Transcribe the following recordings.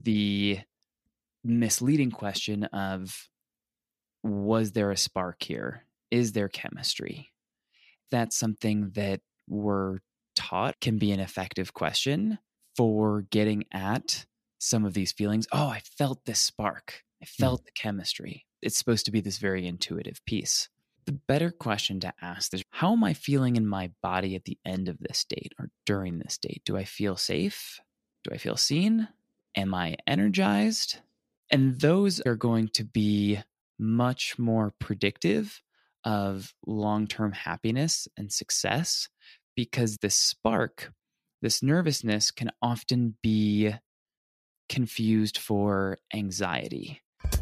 the misleading question of, was there a spark here? Is there chemistry? That's something that we're taught can be an effective question for getting at some of these feelings. Oh, I felt this spark. I felt the chemistry. It's supposed to be this very intuitive piece. The better question to ask is, how am I feeling in my body at the end of this date or during this date? Do I feel safe? Do I feel seen? Am I energized? And those are going to be much more predictive of long-term happiness and success, because this spark, this nervousness, can often be confused for anxiety.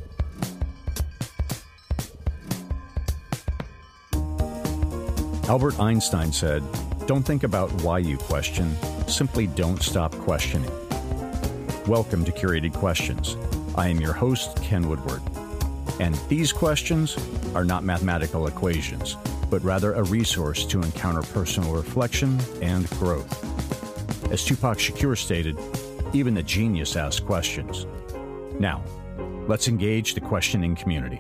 Albert Einstein said, "Don't think about why you question, simply don't stop questioning." Welcome to Curated Questions. I am your host, Ken Woodward. And these questions are not mathematical equations, but rather a resource to encounter personal reflection and growth. As Tupac Shakur stated, even the genius asks questions. Now, let's engage the questioning community.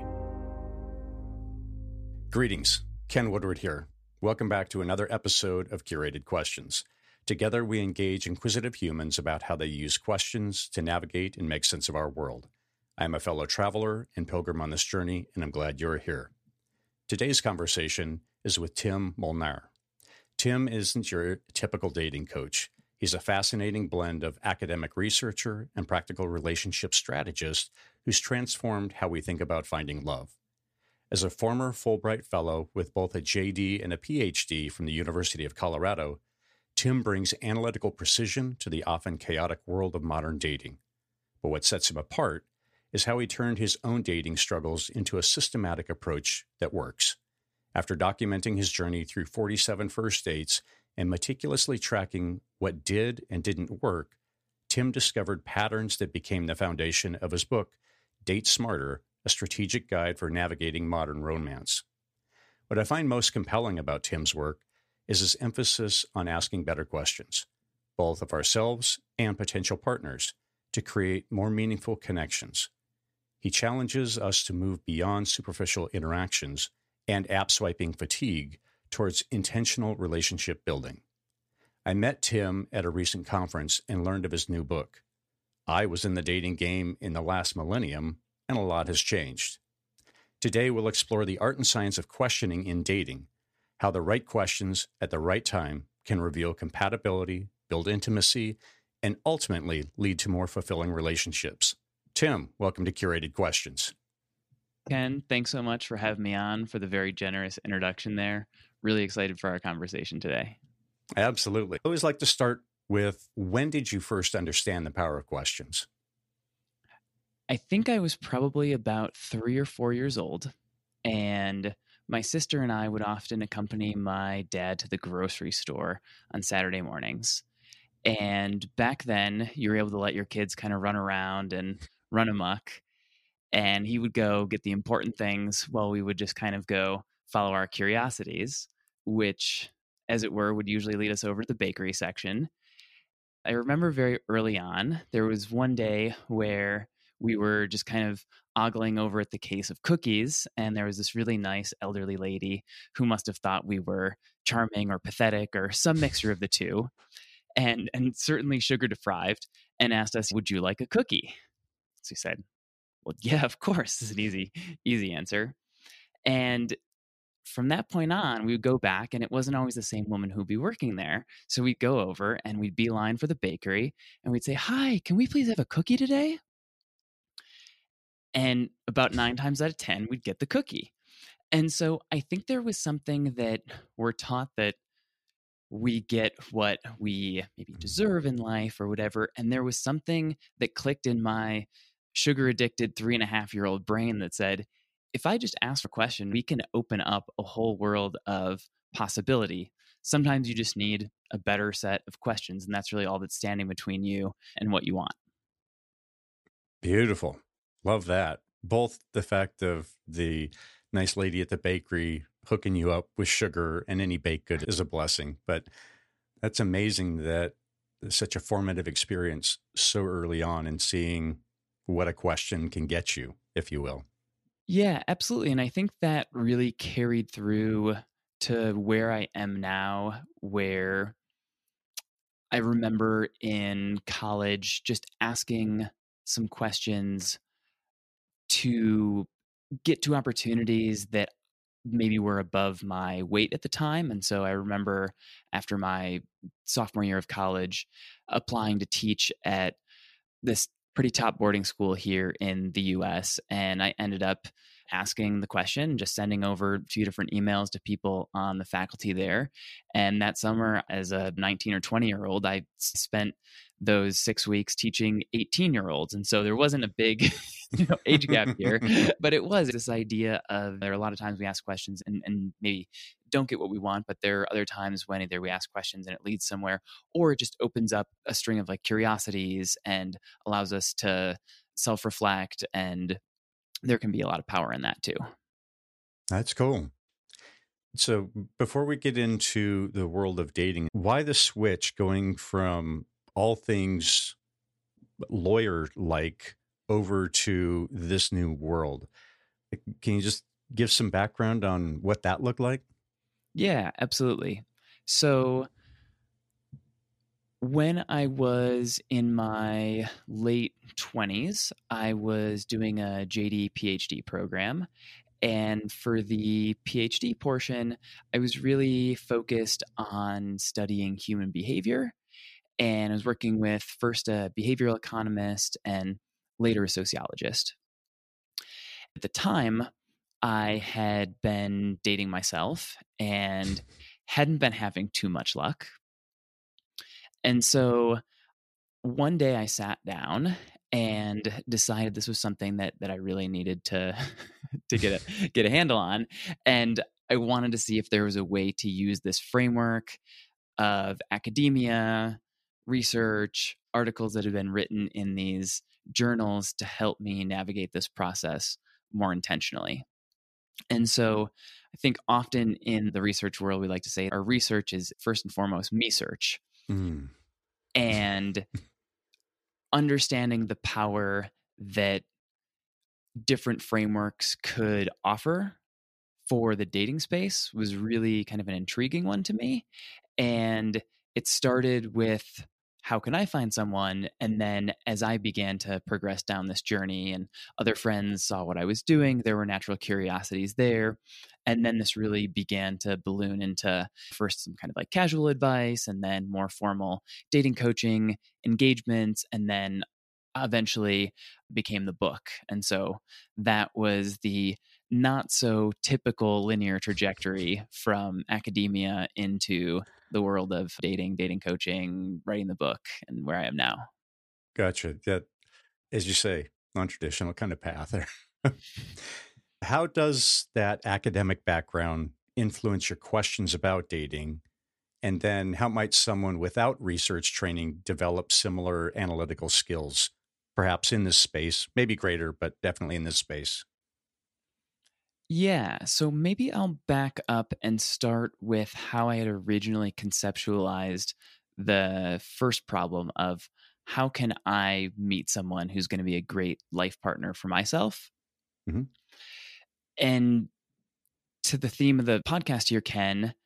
Greetings, Ken Woodward here. Welcome back to another episode of Curated Questions. Together, we engage inquisitive humans about how they use questions to navigate and make sense of our world. I am a fellow traveler and pilgrim on this journey, and I'm glad you're here. Today's conversation is with Tim Molnar. Tim isn't your typical dating coach. He's a fascinating blend of academic researcher and practical relationship strategist who's transformed how we think about finding love. As a former Fulbright Fellow with both a JD and a PhD from the University of Colorado, Tim brings analytical precision to the often chaotic world of modern dating. But what sets him apart is how he turned his own dating struggles into a systematic approach that works. After documenting his journey through 47 first dates and meticulously tracking what did and didn't work, Tim discovered patterns that became the foundation of his book, Date Smarter, a strategic guide for navigating modern romance. What I find most compelling about Tim's work is his emphasis on asking better questions, both of ourselves and potential partners, to create more meaningful connections. He challenges us to move beyond superficial interactions and app swiping fatigue towards intentional relationship building. I met Tim at a recent conference and learned of his new book. I was in the dating game in the last millennium, and a lot has changed. Today, we'll explore the art and science of questioning in dating, how the right questions at the right time can reveal compatibility, build intimacy, and ultimately lead to more fulfilling relationships. Tim, welcome to Curated Questions. Ken, thanks so much for having me on, for the very generous introduction there. Really excited for our conversation today. Absolutely. I always like to start with, when did you first understand the power of questions? I think I was probably about 3 or 4 years old, and my sister and I would often accompany my dad to the grocery store on Saturday mornings. And back then, you were able to let your kids kind of run around and run amok. And he would go get the important things while we would just kind of go follow our curiosities, which, as it were, would usually lead us over to the bakery section. I remember very early on, there was one day where we were just kind of ogling over at the case of cookies, and there was this really nice elderly lady who must have thought we were charming or pathetic or some mixture of the two, and certainly sugar deprived, and asked us, "Would you like a cookie?" So we said, "Well, yeah, of course." This is an easy answer. And from that point on, we would go back, and it wasn't always the same woman who'd be working there. So we'd go over and we'd beeline for the bakery, and we'd say, "Hi, can we please have a cookie today?" And about 9 times out of 10, we'd get the cookie. And so I think there was something that we're taught, that we get what we maybe deserve in life or whatever. And there was something that clicked in my sugar addicted 3.5-year-old brain that said, if I just ask a question, we can open up a whole world of possibility. Sometimes you just need a better set of questions, and that's really all that's standing between you and what you want. Beautiful. Love that. Both the fact of the nice lady at the bakery hooking you up with sugar and any baked good is a blessing. But that's amazing that such a formative experience so early on and seeing what a question can get you, if you will. Yeah, absolutely. And I think that really carried through to where I am now, where I remember in college just asking some questions to get to opportunities that maybe were above my weight at the time. And so I remember after my sophomore year of college applying to teach at this pretty top boarding school here in the US. And I ended up asking the question, just sending over a few different emails to people on the faculty there. And that summer, as a 19 or 20-year-old, I spent those 6 weeks teaching 18-year-olds. And so there wasn't a big age gap here, but it was this idea of there are a lot of times we ask questions and maybe don't get what we want, but there are other times when either we ask questions and it leads somewhere, or it just opens up a string of like curiosities and allows us to self-reflect. And there can be a lot of power in that too. That's cool. So before we get into the world of dating, why the switch going from all things lawyer like over to this new world? Can you just give some background on what that looked like? Yeah, absolutely. So when I was in my late 20s, I was doing a JD PhD program. And for the PhD portion, I was really focused on studying human behavior. And I was working with first a behavioral economist and later a sociologist. At the time, I had been dating myself and hadn't been having too much luck. And so one day I sat down and decided this was something that I really needed to to get a handle on. And I wanted to see if there was a way to use this framework of academia, research, articles that have been written in these journals to help me navigate this process more intentionally. And so I think often in the research world, we like to say our research is first and foremost me search. Mm. And understanding the power that different frameworks could offer for the dating space was really kind of an intriguing one to me. And it started with how can I find someone? And then as I began to progress down this journey and other friends saw what I was doing, there were natural curiosities there. And then this really began to balloon into first some kind of like casual advice and then more formal dating coaching engagements. And then eventually became the book. And so that was the not so typical linear trajectory from academia into the world of dating coaching, writing the book, and where I am now. Gotcha. That, as you say, non-traditional kind of path there. How does that academic background influence your questions about dating? And then how might someone without research training develop similar analytical skills, perhaps in this space, maybe greater, but definitely in this space? Yeah, so maybe I'll back up and start with how I had originally conceptualized the first problem of how can I meet someone who's going to be a great life partner for myself? Hmm. And to the theme of the podcast here, Ken,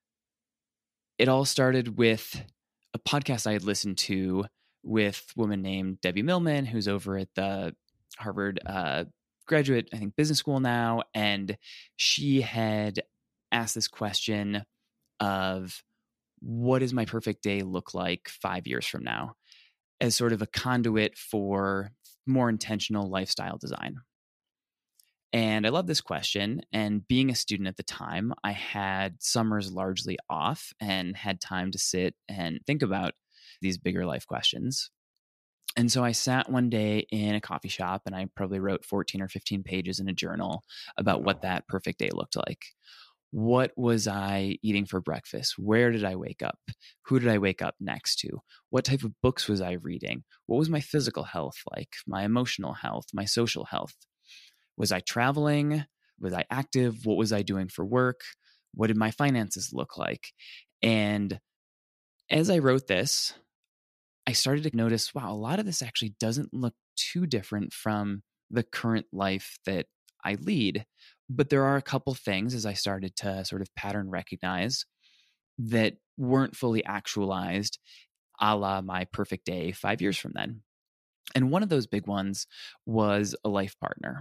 it all started with a podcast I had listened to with a woman named Debbie Millman, who's over at the Harvard graduate, I think, business school now. And she had asked this question of what does my perfect day look like 5 years from now as sort of a conduit for more intentional lifestyle design. And I love this question. And being a student at the time, I had summers largely off and had time to sit and think about these bigger life questions. And so I sat one day in a coffee shop and I probably wrote 14 or 15 pages in a journal about what that perfect day looked like. What was I eating for breakfast? Where did I wake up? Who did I wake up next to? What type of books was I reading? What was my physical health like? My emotional health, my social health? Was I traveling? Was I active? What was I doing for work? What did my finances look like? And as I wrote this, I started to notice, wow, a lot of this actually doesn't look too different from the current life that I lead. But there are a couple things as I started to sort of pattern recognize that weren't fully actualized, a la my perfect day 5 years from then. And one of those big ones was a life partner.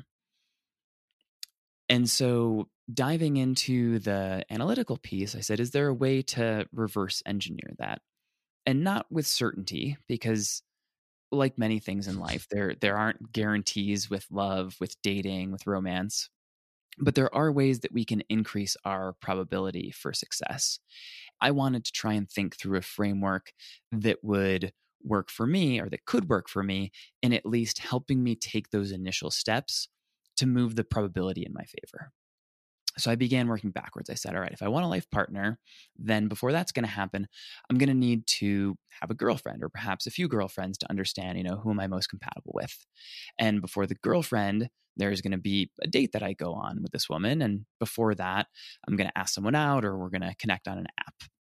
And so diving into the analytical piece, I said, is there a way to reverse engineer that? And not with certainty, because like many things in life, there aren't guarantees with love, with dating, with romance, but there are ways that we can increase our probability for success. I wanted to try and think through a framework that would work for me, or that could work for me, in at least helping me take those initial steps to move the probability in my favor. So I began working backwards. I said, all right, if I want a life partner, then before that's going to happen, I'm going to need to have a girlfriend, or perhaps a few girlfriends, to understand, who am I most compatible with? And before the girlfriend, there's going to be a date that I go on with this woman. And before that, I'm going to ask someone out, or we're going to connect on an app.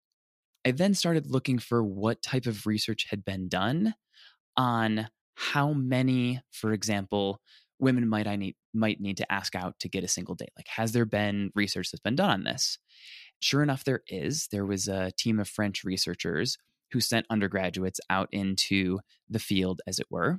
I then started looking for what type of research had been done on how many, for example, women might need to ask out to get a single date. Like, has there been research that's been done on this? Sure enough, there is. There was a team of French researchers who sent undergraduates out into the field, as it were,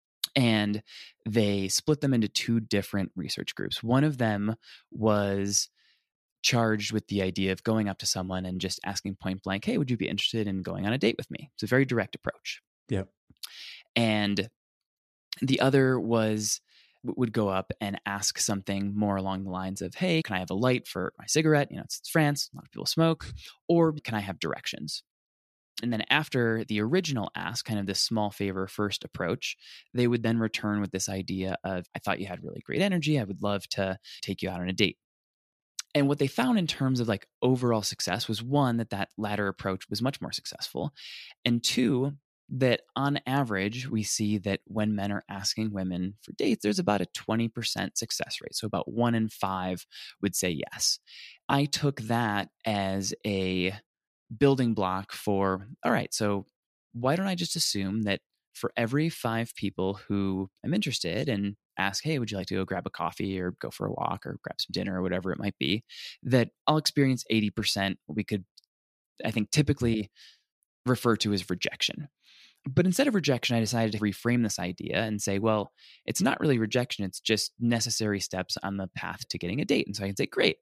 and they split them into two different research groups. One of them was charged with the idea of going up to someone and just asking point blank, hey, would you be interested in going on a date with me? It's a very direct approach. Yeah. And the other would go up and ask something more along the lines of, hey, can I have a light for my cigarette? It's France, a lot of people smoke. Or can I have directions? And then after the original ask, kind of this small favor first approach, they would then return with this idea of, I thought you had really great energy. I would love to take you out on a date. And what they found in terms of like overall success was, one, that latter approach was much more successful. And two, that on average, we see that when men are asking women for dates, there's about a 20% success rate. So about 1 in 5 would say yes. I took that as a building block for, all right, so why don't I just assume that for every 5 people who I'm interested and ask, hey, would you like to go grab a coffee or go for a walk or grab some dinner or whatever it might be, that I'll experience 80% what we could, I think, typically refer to as rejection. But instead of rejection, I decided to reframe this idea and say, well, it's not really rejection. It's just necessary steps on the path to getting a date. And so I can say, great,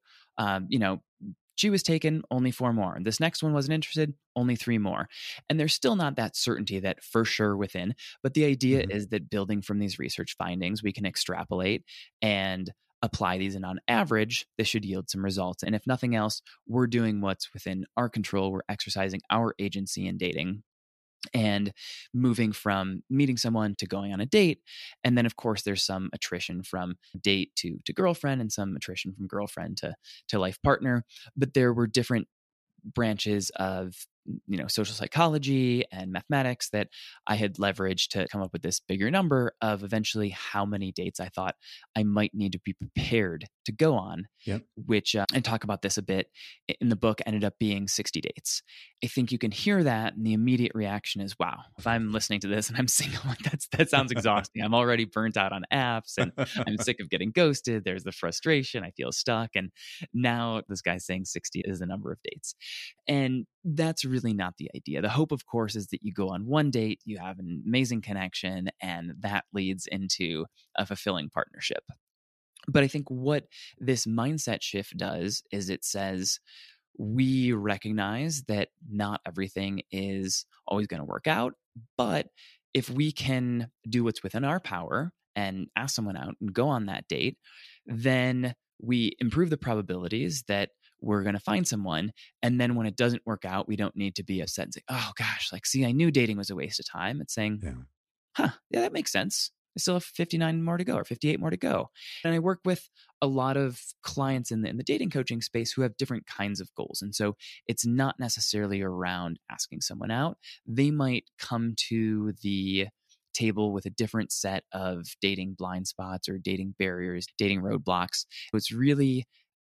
she was taken, only 4 more. This next one wasn't interested, only 3 more. And there's still not that certainty that for sure within, but the idea is that building from these research findings, we can extrapolate and apply these. And on average, this should yield some results. And if nothing else, we're doing what's within our control. We're exercising our agency in dating and moving from meeting someone to going on a date. And then, of course, there's some attrition from date to girlfriend, and some attrition from girlfriend to life partner. But there were different branches of social psychology and mathematics that I had leveraged to come up with this bigger number of eventually how many dates I thought I might need to be prepared to go on. Yep. Which and talk about this a bit in the book, ended up being 60 dates. I think you can hear that, and the immediate reaction is, wow, if I'm listening to this and I'm single, that sounds exhausting. I'm already burnt out on apps, and I'm sick of getting ghosted. There's the frustration. I feel stuck. And now this guy's saying 60 is the number of dates. And that's really not the idea. The hope, of course, is that you go on one date, you have an amazing connection, and that leads into a fulfilling partnership. But I think what this mindset shift does is it says, we recognize that not everything is always going to work out, but if we can do what's within our power and ask someone out and go on that date, then we improve the probabilities that we're going to find someone. And then when it doesn't work out, we don't need to be upset and say, oh gosh, like, see, I knew dating was a waste of time. It's saying, yeah, that makes sense. I still have 59 more to go, or 58 more to go. And I work with a lot of clients in the dating coaching space who have different kinds of goals. And so it's not necessarily around asking someone out. They might come to the table with a different set of dating blind spots or dating barriers, dating roadblocks. It's really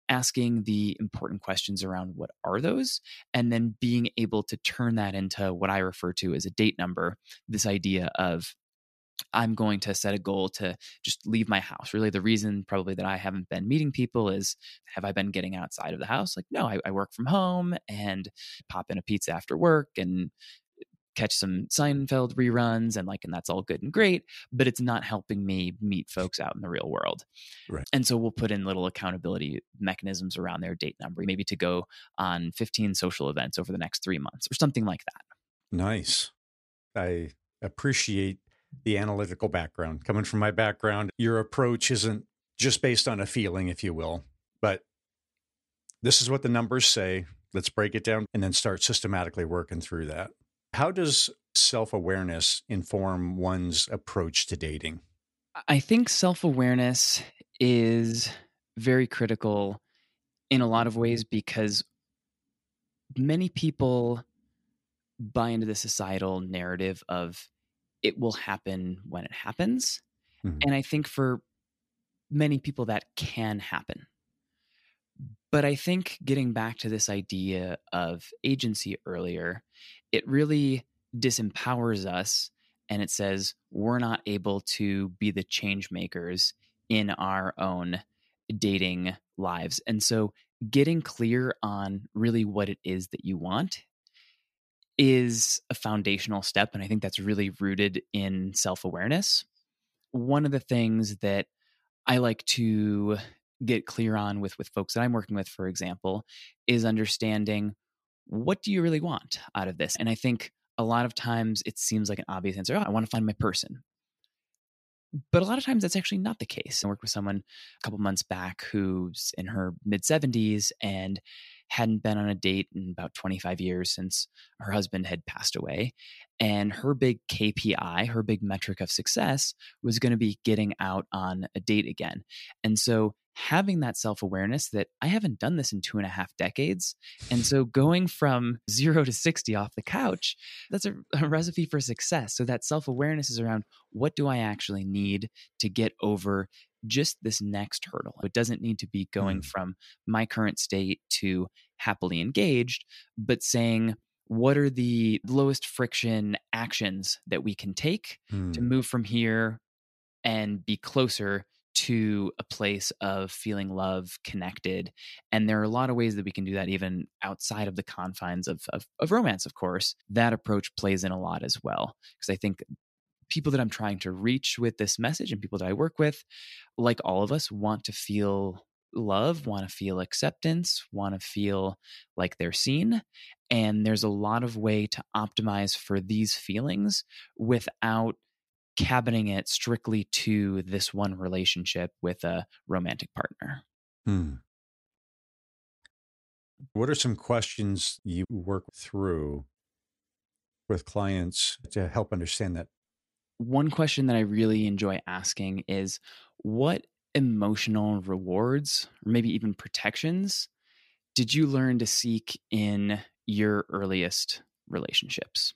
asking the important questions around what are those, and then being able to turn that into what I refer to as a date number. This idea of, I'm going to set a goal to just leave my house. Really, the reason probably that I haven't been meeting people is, have I been getting outside of the house? Like, no, I work from home and pop in a pizza after work and catch some Seinfeld reruns, and that's all good and great, but it's not helping me meet folks out in the real world. Right. And so we'll put in little accountability mechanisms around their date number, maybe to go on 15 social events over the next 3 months or something like that. Nice. I appreciate the analytical background. Coming from my background, your approach isn't just based on a feeling, if you will, but this is what the numbers say. Let's break it down and then start systematically working through that. How does self-awareness inform one's approach to dating? I think self-awareness is very critical in a lot of ways, because many people buy into the societal narrative of it will happen when it happens. Mhm. And I think for many people that can happen. But I think getting back to this idea of agency earlier, it really disempowers us, and it says we're not able to be the change makers in our own dating lives. And so getting clear on really what it is that you want is a foundational step. And I think that's really rooted in self awareness. One of the things that I like to get clear on with folks that I'm working with, for example, is understanding, what do you really want out of this? And I think a lot of times it seems like an obvious answer. Oh, I want to find my person. But a lot of times that's actually not the case. I worked with someone a couple months back who's in her mid 70s and hadn't been on a date in about 25 years since her husband had passed away. And her big KPI, her big metric of success, was going to be getting out on a date again. And so having that self awareness that I haven't done this in 2.5 decades. And so going from 0 to 60 off the couch, that's a recipe for success. So that self awareness is around, what do I actually need to get over just this next hurdle? It doesn't need to be going from my current state to happily engaged, but saying, what are the lowest friction actions that we can take to move from here and be closer to a place of feeling love, connected. And there are a lot of ways that we can do that, even outside of the confines of romance, of course. That approach plays in a lot as well. Because I think people that I'm trying to reach with this message and people that I work with, like all of us, want to feel love, want to feel acceptance, want to feel like they're seen. And there's a lot of way to optimize for these feelings without cabining it strictly to this one relationship with a romantic partner. What are some questions you work through with clients to help understand that? One question that I really enjoy asking is, what emotional rewards, or maybe even protections, did you learn to seek in your earliest relationships?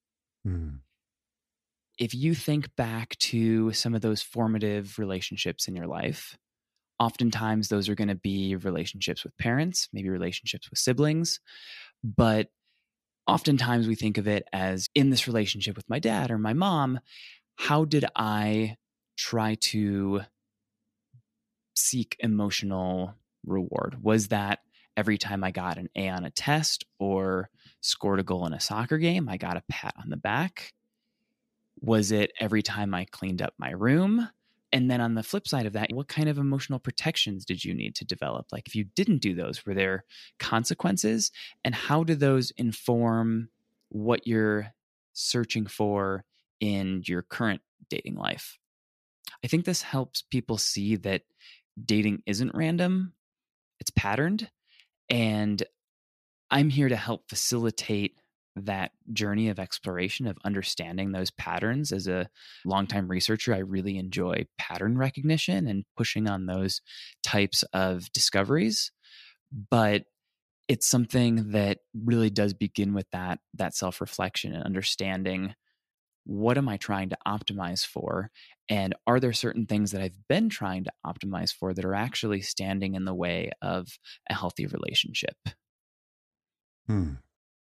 If you think back to some of those formative relationships in your life, oftentimes those are going to be relationships with parents, maybe relationships with siblings, but oftentimes we think of it as, in this relationship with my dad or my mom, how did I try to seek emotional reward? Was that every time I got an A on a test or scored a goal in a soccer game, I got a pat on the back? Was it every time I cleaned up my room? And then on the flip side of that, what kind of emotional protections did you need to develop? Like, if you didn't do those, were there consequences? And how do those inform what you're searching for in your current dating life? I think this helps people see that dating isn't random, it's patterned. And I'm here to help facilitate that journey of exploration, of understanding those patterns. As a longtime researcher, I really enjoy pattern recognition and pushing on those types of discoveries. But it's something that really does begin with that self-reflection and understanding, what am I trying to optimize for? And are there certain things that I've been trying to optimize for that are actually standing in the way of a healthy relationship? Hmm.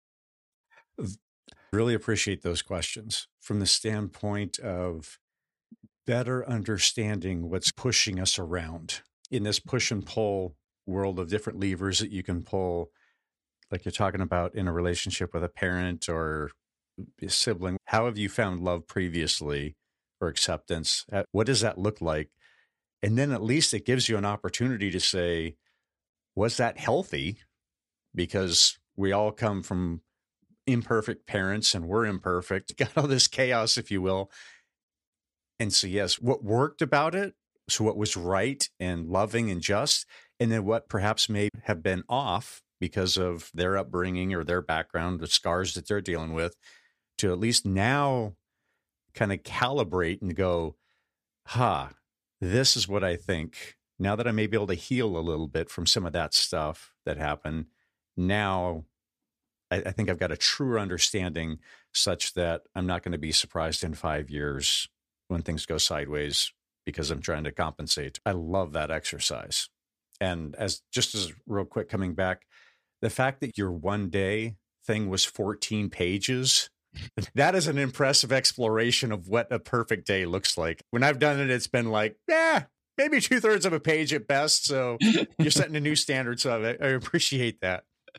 Really appreciate those questions from the standpoint of better understanding what's pushing us around in this push and pull world of different levers that you can pull, like you're talking about in a relationship with a parent or a sibling. How have you found love previously or acceptance? What does that look like? And then at least it gives you an opportunity to say, was that healthy? Because we all come from imperfect parents and we're imperfect, got all this chaos, if you will. And so, yes, what worked about it? So, what was right and loving and just, and then what perhaps may have been off because of their upbringing or their background, the scars that they're dealing with, to at least now kind of calibrate and go, this is what I think. Now that I may be able to heal a little bit from some of that stuff that happened, now I think I've got a truer understanding such that I'm not going to be surprised in 5 years when things go sideways because I'm trying to compensate. I love that exercise. And as real quick coming back, the fact that your one day thing was 14 pages, that is an impressive exploration of what a perfect day looks like. When I've done it, it's been like, maybe 2/3 of a page at best. So you're setting a new standard. So I appreciate that.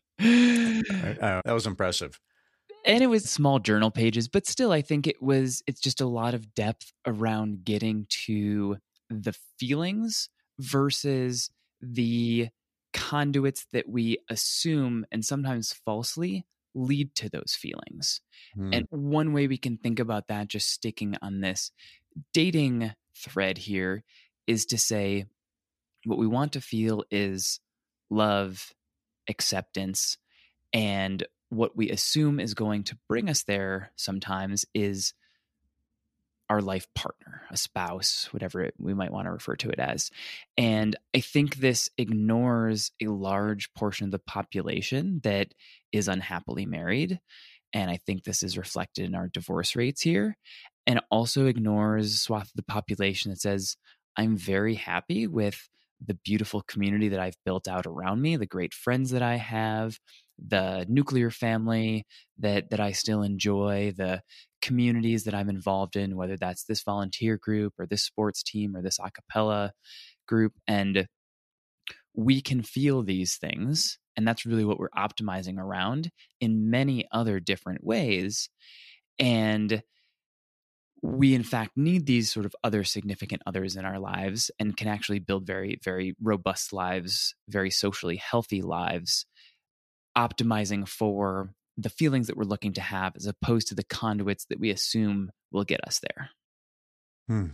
That was impressive. And it was small journal pages, but still, I think it's just a lot of depth around getting to the feelings versus the conduits that we assume and sometimes falsely lead to those feelings. And one way we can think about that, just sticking on this dating thread here, is to say what we want to feel is love, acceptance, and what we assume is going to bring us there sometimes is our life partner, a spouse, whatever we might want to refer to it as. And I think this ignores a large portion of the population that is unhappily married. And I think this is reflected in our divorce rates here. And also ignores a swath of the population that says, I'm very happy with the beautiful community that I've built out around me, the great friends that I have, the nuclear family that I still enjoy, the communities that I'm involved in, whether that's this volunteer group or this sports team or this a cappella group. And we can feel these things. And that's really what we're optimizing around in many other different ways. And we, in fact, need these sort of other significant others in our lives and can actually build very, very robust lives, very socially healthy lives, optimizing for the feelings that we're looking to have as opposed to the conduits that we assume will get us there.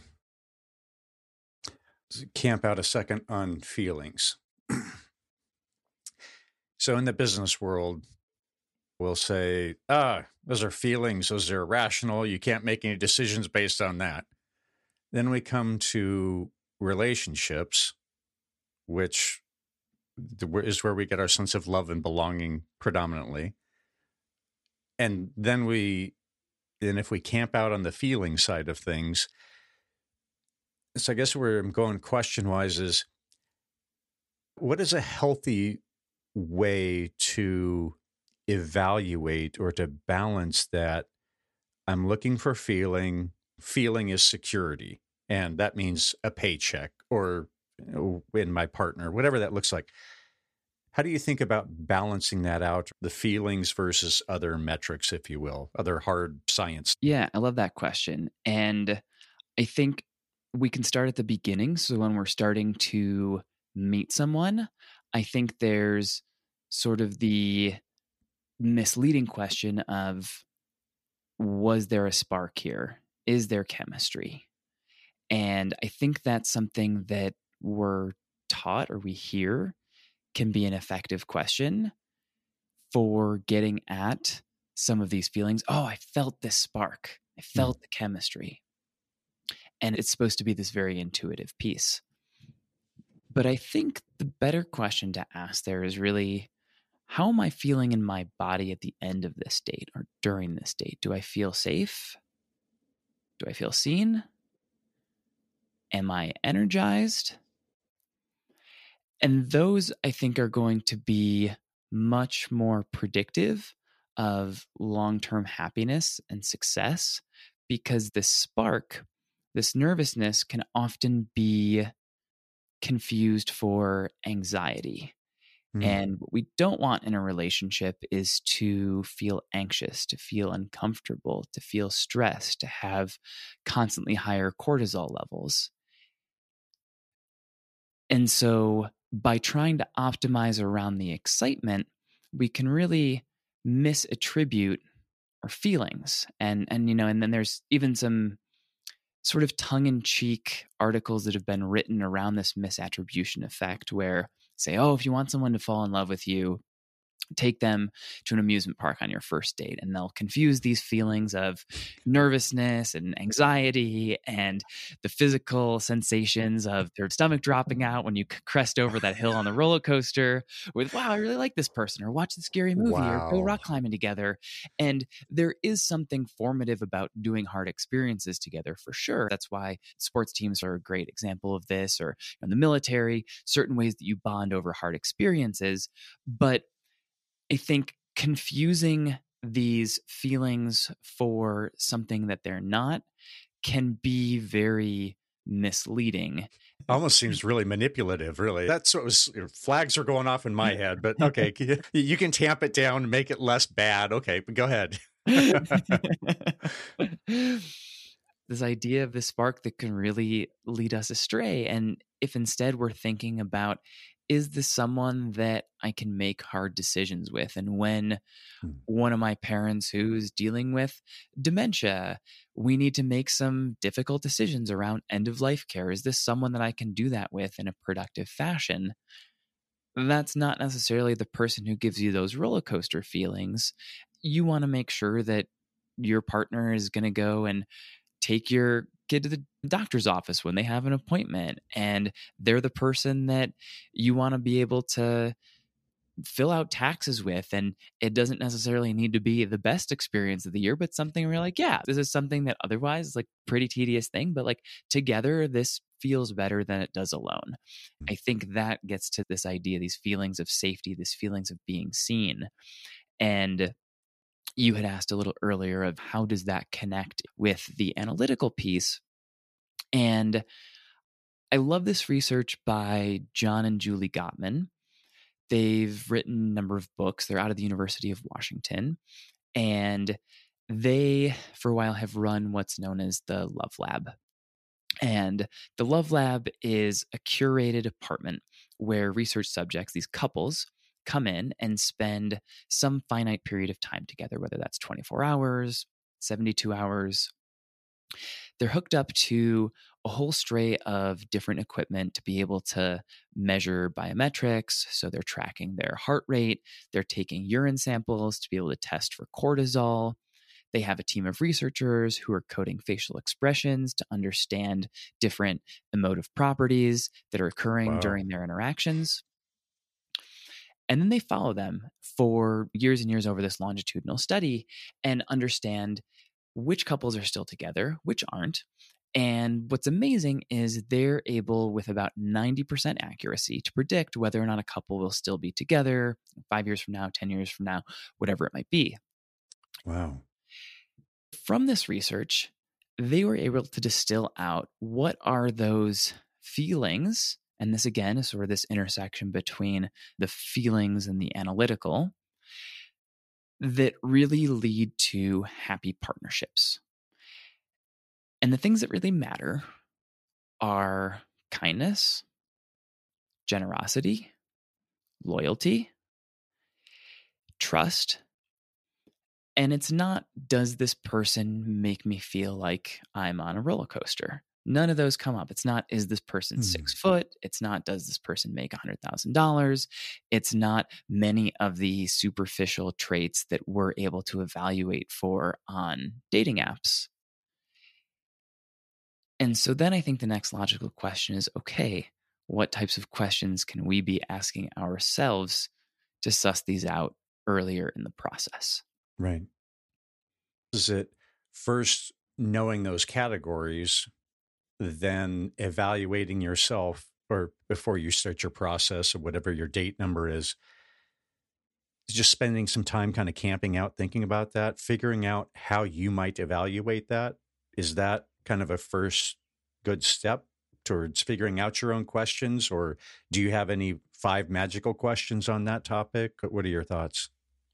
Camp out a second on feelings. So in the business world, we'll say, those are feelings, those are irrational. You can't make any decisions based on that. Then we come to relationships, which is where we get our sense of love and belonging predominantly. And then if we camp out on the feeling side of things, so I guess where I'm going question wise is, what is a healthy way to evaluate or to balance that? I'm looking for feeling is security. And that means a paycheck or in my partner, whatever that looks like. How do you think about balancing that out, the feelings versus other metrics, if you will, other hard science? Yeah, I love that question. And I think we can start at the beginning. So when we're starting to meet someone, I think there's sort of the misleading question of, was there a spark here? Is there chemistry? And I think that's something that we're taught or we hear can be an effective question for getting at some of these feelings. Oh, I felt this spark. I felt the chemistry. And it's supposed to be this very intuitive piece. But I think the better question to ask there is really, how am I feeling in my body at the end of this date or during this date? Do I feel safe? Do I feel seen? Am I energized? And those, I think, are going to be much more predictive of long term happiness and success because this spark, this nervousness, can often be confused for anxiety. Hmm. And what we don't want in a relationship is to feel anxious, to feel uncomfortable, to feel stressed, to have constantly higher cortisol levels. And so by trying to optimize around the excitement, we can really misattribute our feelings. And then there's even some sort of tongue-in-cheek articles that have been written around this misattribution effect where say, oh, if you want someone to fall in love with you, take them to an amusement park on your first date, and they'll confuse these feelings of nervousness and anxiety and the physical sensations of their stomach dropping out when you crest over that hill on the roller coaster with, wow, I really like this person, or watch the scary movie, or go Wow. rock climbing together. And there is something formative about doing hard experiences together, for sure. That's why sports teams are a great example of this, or in the military, certain ways that you bond over hard experiences. But I think confusing these feelings for something that they're not can be very misleading. Almost seems really manipulative, really. That's what was flags are going off in my head, but okay, you can tamp it down and make it less bad. Okay, but go ahead. This idea of the spark that can really lead us astray. And if instead we're thinking about, is this someone that I can make hard decisions with? And when Hmm. one of my parents who's dealing with dementia, we need to make some difficult decisions around end of life care. Is this someone that I can do that with in a productive fashion? That's not necessarily the person who gives you those roller coaster feelings. You want to make sure that your partner is going to go and take your kid to the doctor's office when they have an appointment, and they're the person that you want to be able to fill out taxes with. And it doesn't necessarily need to be the best experience of the year, but something where you're like, yeah, this is something that otherwise is like pretty tedious thing, but like together this feels better than it does alone. I think that gets to this idea, these feelings of safety, these feelings of being seen. And you had asked a little earlier of how does that connect with the analytical piece. And I love this research by John and Julie Gottman. They've written a number of books. They're out of the University of Washington. And they, for a while, have run what's known as the Love Lab. And the Love Lab is a curated apartment where research subjects, these couples, come in and spend some finite period of time together, whether that's 24 hours, 72 hours. They're hooked up to a whole stray of different equipment to be able to measure biometrics. So they're tracking their heart rate, they're taking urine samples to be able to test for cortisol. They have a team of researchers who are coding facial expressions to understand different emotive properties that are occurring Wow. during their interactions. And then they follow them for years and years over this longitudinal study and understand which couples are still together, which aren't. And what's amazing is they're able, with about 90% accuracy, to predict whether or not a couple will still be together 5 years from now, 10 years from now, whatever it might be. Wow. From this research, they were able to distill out what are those feelings. And this, again, is sort of this intersection between the feelings and the analytical that really lead to happy partnerships. And the things that really matter are kindness, generosity, loyalty, trust. And it's not, does this person make me feel like I'm on a roller coaster? None of those come up. It's not, is this person Hmm. 6 foot? It's not, does this person make $100,000? It's not many of the superficial traits that we're able to evaluate for on dating apps. And so then I think the next logical question is, okay, what types of questions can we be asking ourselves to suss these out earlier in the process? Right. Is it first knowing those categories then evaluating yourself, or before you start your process or whatever your date number is, just spending some time kind of camping out, thinking about that, figuring out how you might evaluate that. Is that kind of a first good step towards figuring out your own questions? Or do you have any five magical questions on that topic? What are your thoughts?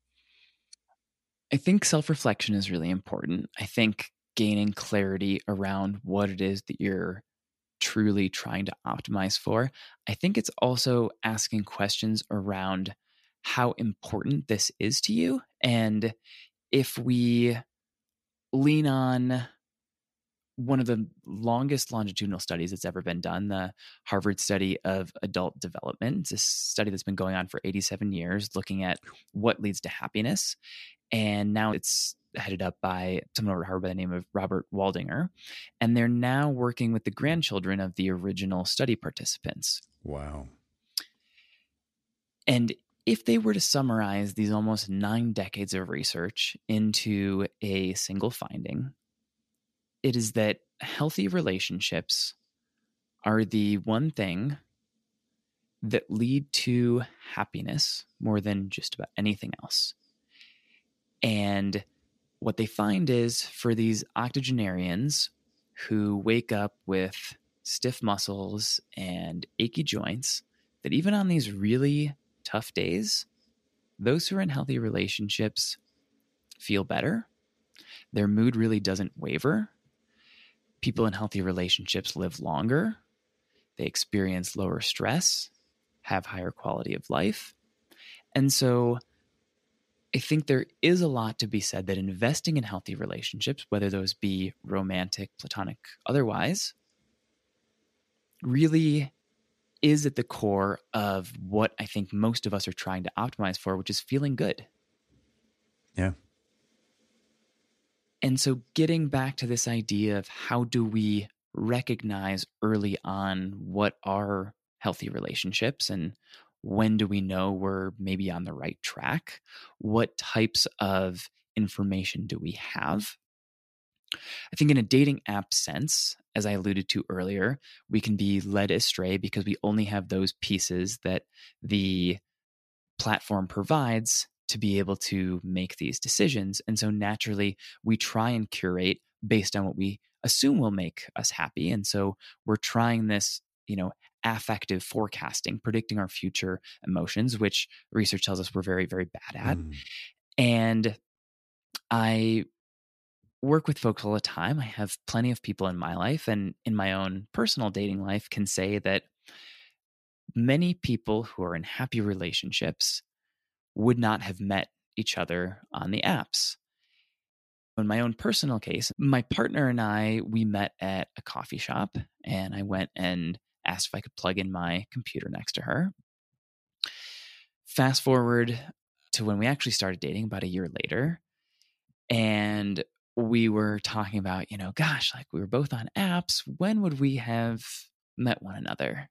I think self reflection is really important. I think gaining clarity around what it is that you're truly trying to optimize for. I think it's also asking questions around how important this is to you. And if we lean on one of the longest longitudinal studies that's ever been done, the Harvard study of adult development. It's a study that's been going on for 87 years, looking at what leads to happiness. And now it's headed up by someone over at Harvard by the name of Robert Waldinger. And they're now working with the grandchildren of the original study participants. Wow. And if they were to summarize these almost 9 decades of research into a single finding, it is that healthy relationships are the one thing that lead to happiness more than just about anything else. And what they find is for these octogenarians who wake up with stiff muscles and achy joints, that even on these really tough days, those who are in healthy relationships feel better. Their mood really doesn't waver. People in healthy relationships live longer. They experience lower stress, have higher quality of life. And so I think there is a lot to be said that investing in healthy relationships, whether those be romantic, platonic, otherwise, really is at the core of what I think most of us are trying to optimize for, which is feeling good. Yeah. And so getting back to this idea of how do we recognize early on what are healthy relationships and when do we know we're maybe on the right track? What types of information do we have? I think in a dating app sense, as I alluded to earlier, we can be led astray because we only have those pieces that the platform provides to be able to make these decisions. And so naturally, we try and curate based on what we assume will make us happy. And so we're trying this, affective forecasting, predicting our future emotions, which research tells us we're very, very bad at. Mm. And I work with folks all the time. I have plenty of people in my life and in my own personal dating life can say that many people who are in happy relationships would not have met each other on the apps. In my own personal case, my partner and I, we met at a coffee shop, and I went and asked if I could plug in my computer next to her. Fast forward to when we actually started dating about a year later, and we were talking about, gosh, like we were both on apps. When would we have met one another?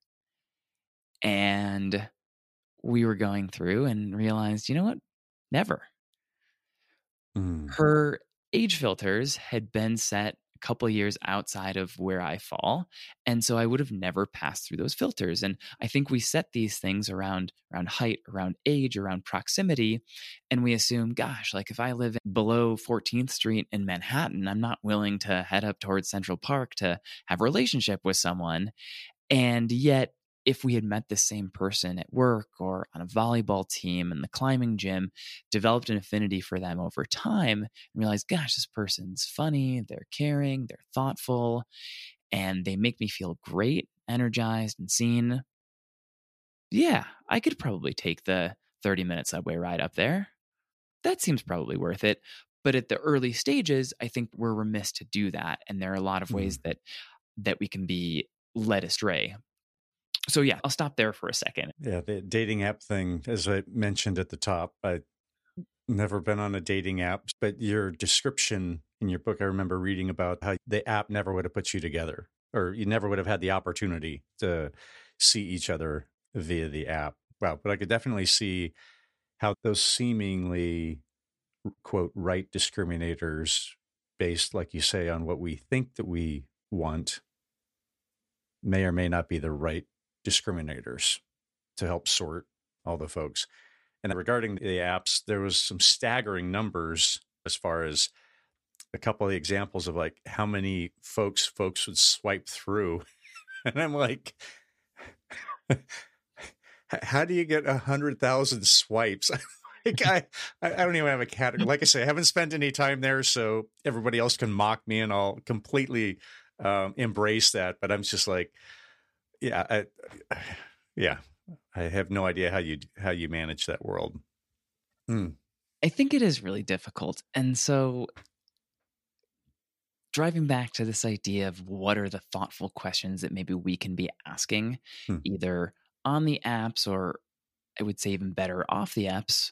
And we were going through and realized, you know what? Never. Mm. Her age filters had been set a couple years outside of where I fall. And so I would have never passed through those filters. And I think we set these things around height, around age, around proximity. And we assume, gosh, like if I live below 14th Street in Manhattan, I'm not willing to head up towards Central Park to have a relationship with someone. And yet, if we had met the same person at work or on a volleyball team in the climbing gym, developed an affinity for them over time, and realized, gosh, this person's funny, they're caring, they're thoughtful, and they make me feel great, energized, and seen. Yeah, I could probably take the 30-minute subway ride up there. That seems probably worth it. But at the early stages, I think we're remiss to do that. And there are a lot of ways Mm. that we can be led astray. So yeah, I'll stop there for a second. Yeah, the dating app thing, as I mentioned at the top, I never been on a dating app, but your description in your book, I remember reading about how the app never would have put you together, or you never would have had the opportunity to see each other via the app. Wow. But I could definitely see how those seemingly, quote, right discriminators, based, like you say, on what we think that we want, may or may not be the right discriminators to help sort all the folks. And regarding the apps, there was some staggering numbers as far as a couple of examples of like how many folks would swipe through. And I'm like, how do you get 100,000 swipes? Like I don't even have a category. Like I say, I haven't spent any time there, so everybody else can mock me, and I'll completely embrace that. But I'm just like, yeah, yeah. I have no idea how you manage that world. I think it is really difficult, and so driving back to this idea of what are the thoughtful questions that maybe we can be asking, either on the apps or I would say even better off the apps,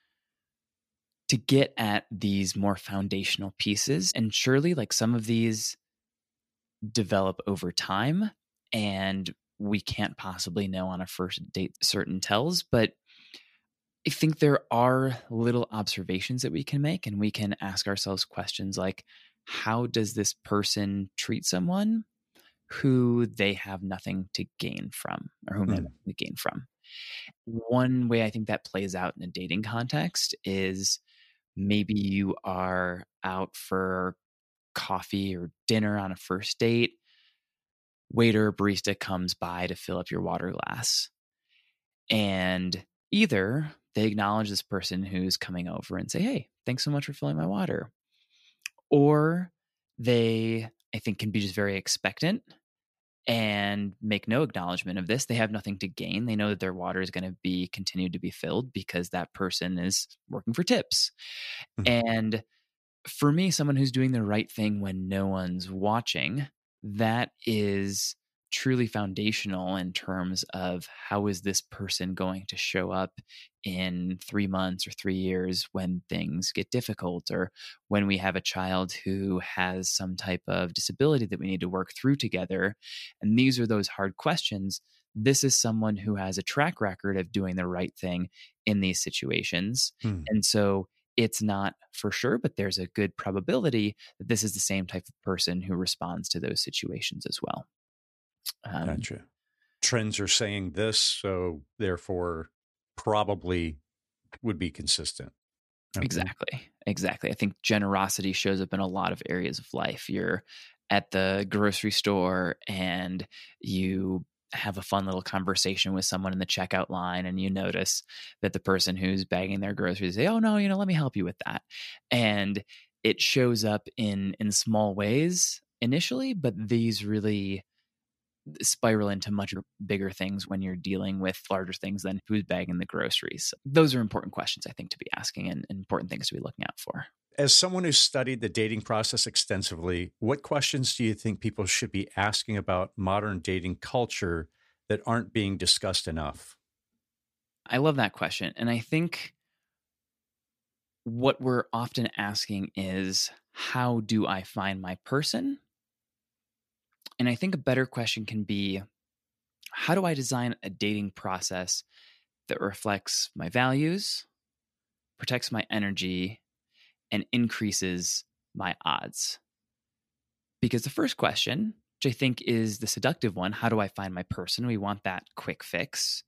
to get at these more foundational pieces. And surely, like some of these develop over time, and we can't possibly know on a first date certain tells, but I think there are little observations that we can make, and we can ask ourselves questions like, how does this person treat someone who they have nothing to gain from, or whom they have nothing to gain from? One way I think that plays out in a dating context is maybe you are out for coffee or dinner on a first date. Waiter or barista comes by to fill up your water glass. And either they acknowledge this person who's coming over and say, hey, thanks so much for filling my water. Or they, I think, can be just very expectant and make no acknowledgement of this. They have nothing to gain. They know that their water is going to be continued to be filled because that person is working for tips. And for me, someone who's doing the right thing when no one's watching, that is truly foundational in terms of how is this person going to show up in 3 months or 3 years when things get difficult, or when we have a child who has some type of disability that we need to work through together. And these are those hard questions. This is someone who has a track record of doing the right thing in these situations. And so it's not for sure, but there's a good probability that this is the same type of person who responds to those situations as well. Gotcha. Trends are saying this, so therefore probably would be consistent. Okay. Exactly. I think generosity shows up in a lot of areas of life. You're at the grocery store and you have a fun little conversation with someone in the checkout line, and you notice that the person who's bagging their groceries say, oh no, let me help you with that. And it shows up in small ways initially, but these really spiral into much bigger things when you're dealing with larger things than who's bagging the groceries. Those are important questions, I think, to be asking, and important things to be looking out for. As someone who's studied the dating process extensively, what questions do you think people should be asking about modern dating culture that aren't being discussed enough? I love that question. And I think what we're often asking is, how do I find my person? And I think a better question can be, how do I design a dating process that reflects my values, protects my energy, and increases my odds? Because the first question, which I think is the seductive one, how do I find my person? We want that quick fix,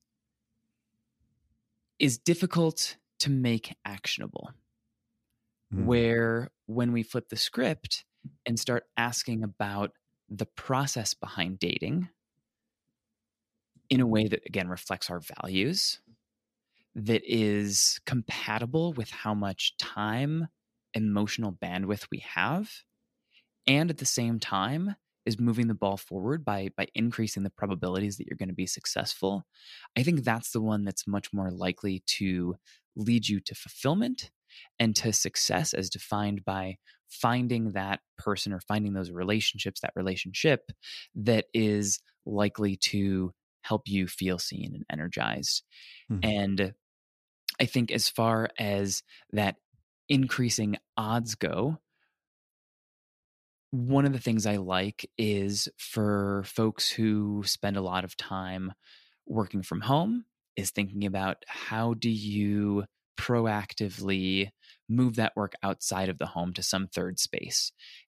is difficult to make actionable. Where when we flip the script and start asking about the process behind dating in a way that, again, reflects our values, that is compatible with how much time, emotional bandwidth we have, and at the same time is moving the ball forward by increasing the probabilities that you're going to be successful, I think that's the one that's much more likely to lead you to fulfillment and to success, as defined by finding that person or finding those relationships, that relationship that is likely to help you feel seen and energized. And I think as far as that increasing odds go, one of the things I like is for folks who spend a lot of time working from home is thinking about, how do you proactively move that work outside of the home to some third space?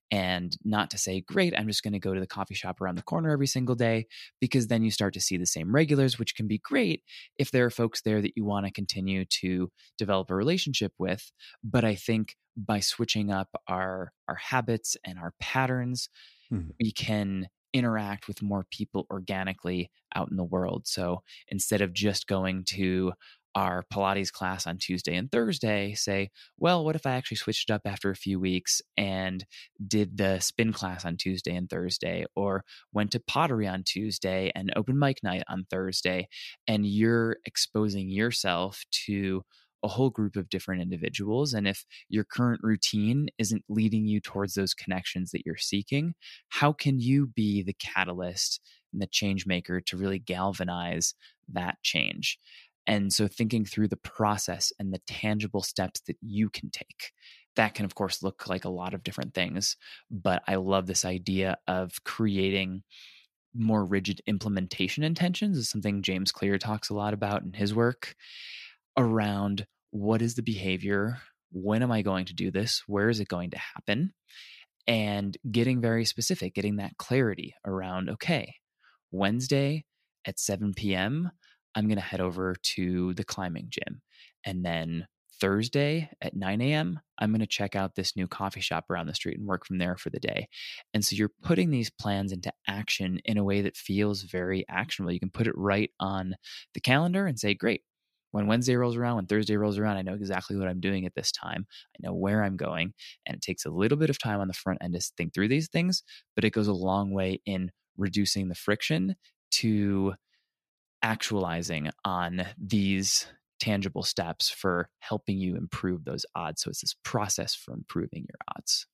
And not to say, great, I'm just going to go to the coffee shop around the corner every single day, because then you start to see the same regulars, which can be great if there are folks there that you want to continue to develop a relationship with. But I think by switching up our habits and our patterns, we can interact with more people organically out in the world. So instead of just going to our Pilates class on Tuesday and Thursday, say, well, what if I actually switched it up after a few weeks and did the spin class on Tuesday and Thursday, or went to pottery on Tuesday and open mic night on Thursday? And you're exposing yourself to a whole group of different individuals. And if your current routine isn't leading you towards those connections that you're seeking, how can you be the catalyst and the change maker to really galvanize that change? And so thinking through the process and the tangible steps that you can take, that can, of course, look like a lot of different things. But I love this idea of creating more rigid implementation intentions. Is something James Clear talks a lot about in his work around what is the behavior? When am I going to do this? Where is it going to happen? And getting very specific, getting that clarity around, okay, Wednesday at 7 p.m., I'm going to head over to the climbing gym. And then Thursday at 9 a.m., I'm going to check out this new coffee shop around the street and work from there for the day. And so you're putting these plans into action in a way that feels very actionable. You can put it right on the calendar and say, great, when Wednesday rolls around, when Thursday rolls around, I know exactly what I'm doing at this time. I know where I'm going. And it takes a little bit of time on the front end to think through these things, but it goes a long way in reducing the friction to actualizing on these tangible steps for helping you improve those odds. So it's this process for improving your odds.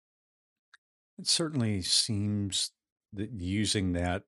It certainly seems that using that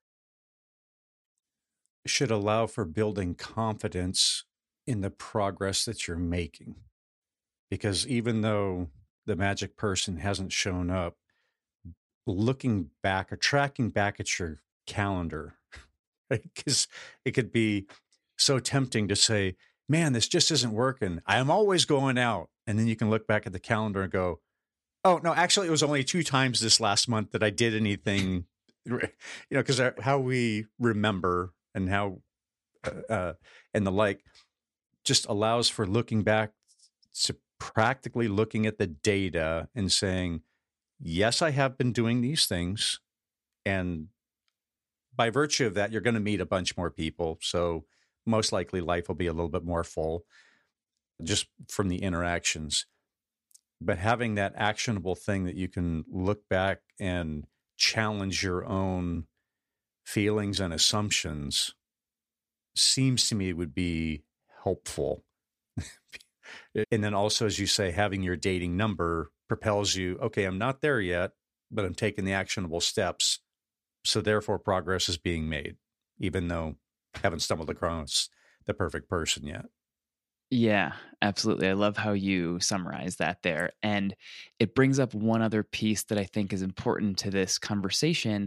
should allow for building confidence in the progress that you're making. Because even though the magic person hasn't shown up, looking back or tracking back at your calendar, right? Because it could be so tempting to say, man, this just isn't working. I am always going out. And then you can look back at the calendar and go, oh, no, actually, it was only 2 times this last month that I did anything, because how we remember and how and the like just allows for looking back to practically looking at the data and saying, yes, I have been doing these things. And by virtue of that, you're going to meet a bunch more people. So most likely life will be a little bit more full just from the interactions. But having that actionable thing that you can look back and challenge your own feelings and assumptions seems to me would be helpful. And then also, as you say, having your dating number propels you, okay, I'm not there yet, but I'm taking the actionable steps. So therefore progress is being made, even though I haven't stumbled across the perfect person yet. Yeah, absolutely. I love how you summarize that there. And it brings up one other piece that I think is important to this conversation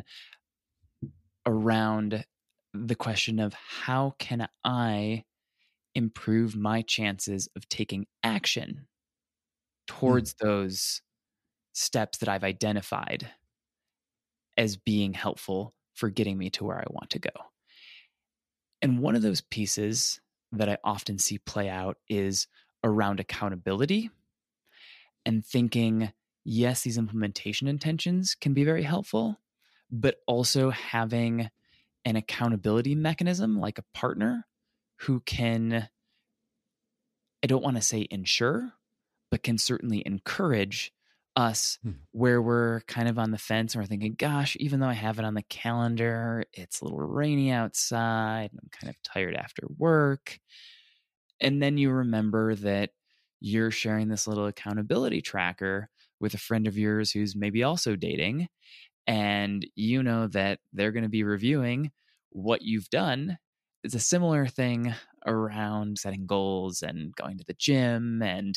around the question of how can I improve my chances of taking action towards those steps that I've identified as being helpful for getting me to where I want to go. And one of those pieces that I often see play out is around accountability and thinking, yes, these implementation intentions can be very helpful, but also having an accountability mechanism like a partner who can, I don't want to say ensure, but can certainly encourage us where we're kind of on the fence and we're thinking, gosh, even though I have it on the calendar, it's a little rainy outside and I'm kind of tired after work. And then you remember that you're sharing this little accountability tracker with a friend of yours who's maybe also dating, and you know that they're going to be reviewing what you've done. It's a similar thing around setting goals and going to the gym. And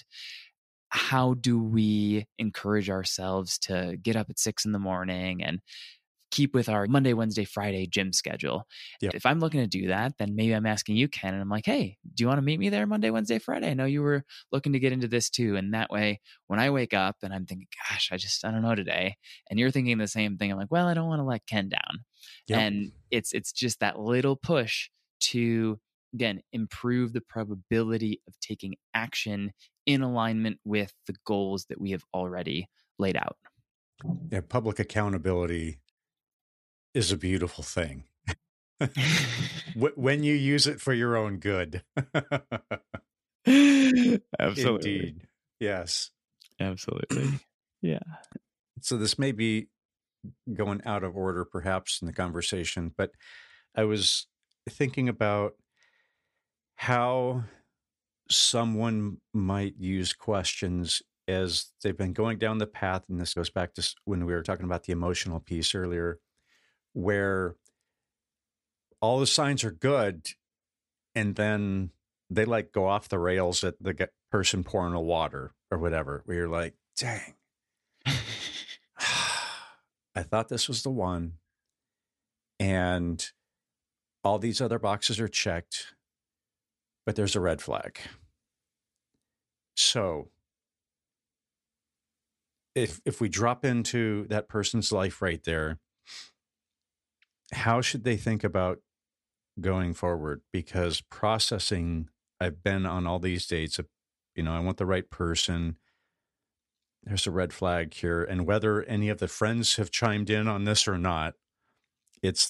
how do we encourage ourselves to get up at 6 a.m. and keep with our Monday, Wednesday, Friday gym schedule. Yep. If I'm looking to do that, then maybe I'm asking you, Ken, and I'm like, hey, do you want to meet me there Monday, Wednesday, Friday? I know you were looking to get into this too. And that way, when I wake up and I'm thinking, gosh, I don't know today. And you're thinking the same thing. I'm like, well, I don't want to let Ken down. Yep. And it's just that little push to, again, improve the probability of taking action in alignment with the goals that we have already laid out. Yeah, public accountability is a beautiful thing when you use it for your own good. Absolutely. Indeed. Yes. Absolutely. Yeah. So this may be going out of order perhaps in the conversation, but I was thinking about how someone might use questions as they've been going down the path. And this goes back to when we were talking about the emotional piece earlier, where all the signs are good. And then they like go off the rails at the person pouring the water or whatever, where you're like, dang, I thought this was the one. And all these other boxes are checked, but there's a red flag. So if we drop into that person's life right there, how should they think about going forward? Because processing, I've been on all these dates, I want the right person. There's a red flag here. And whether any of the friends have chimed in on this or not, it's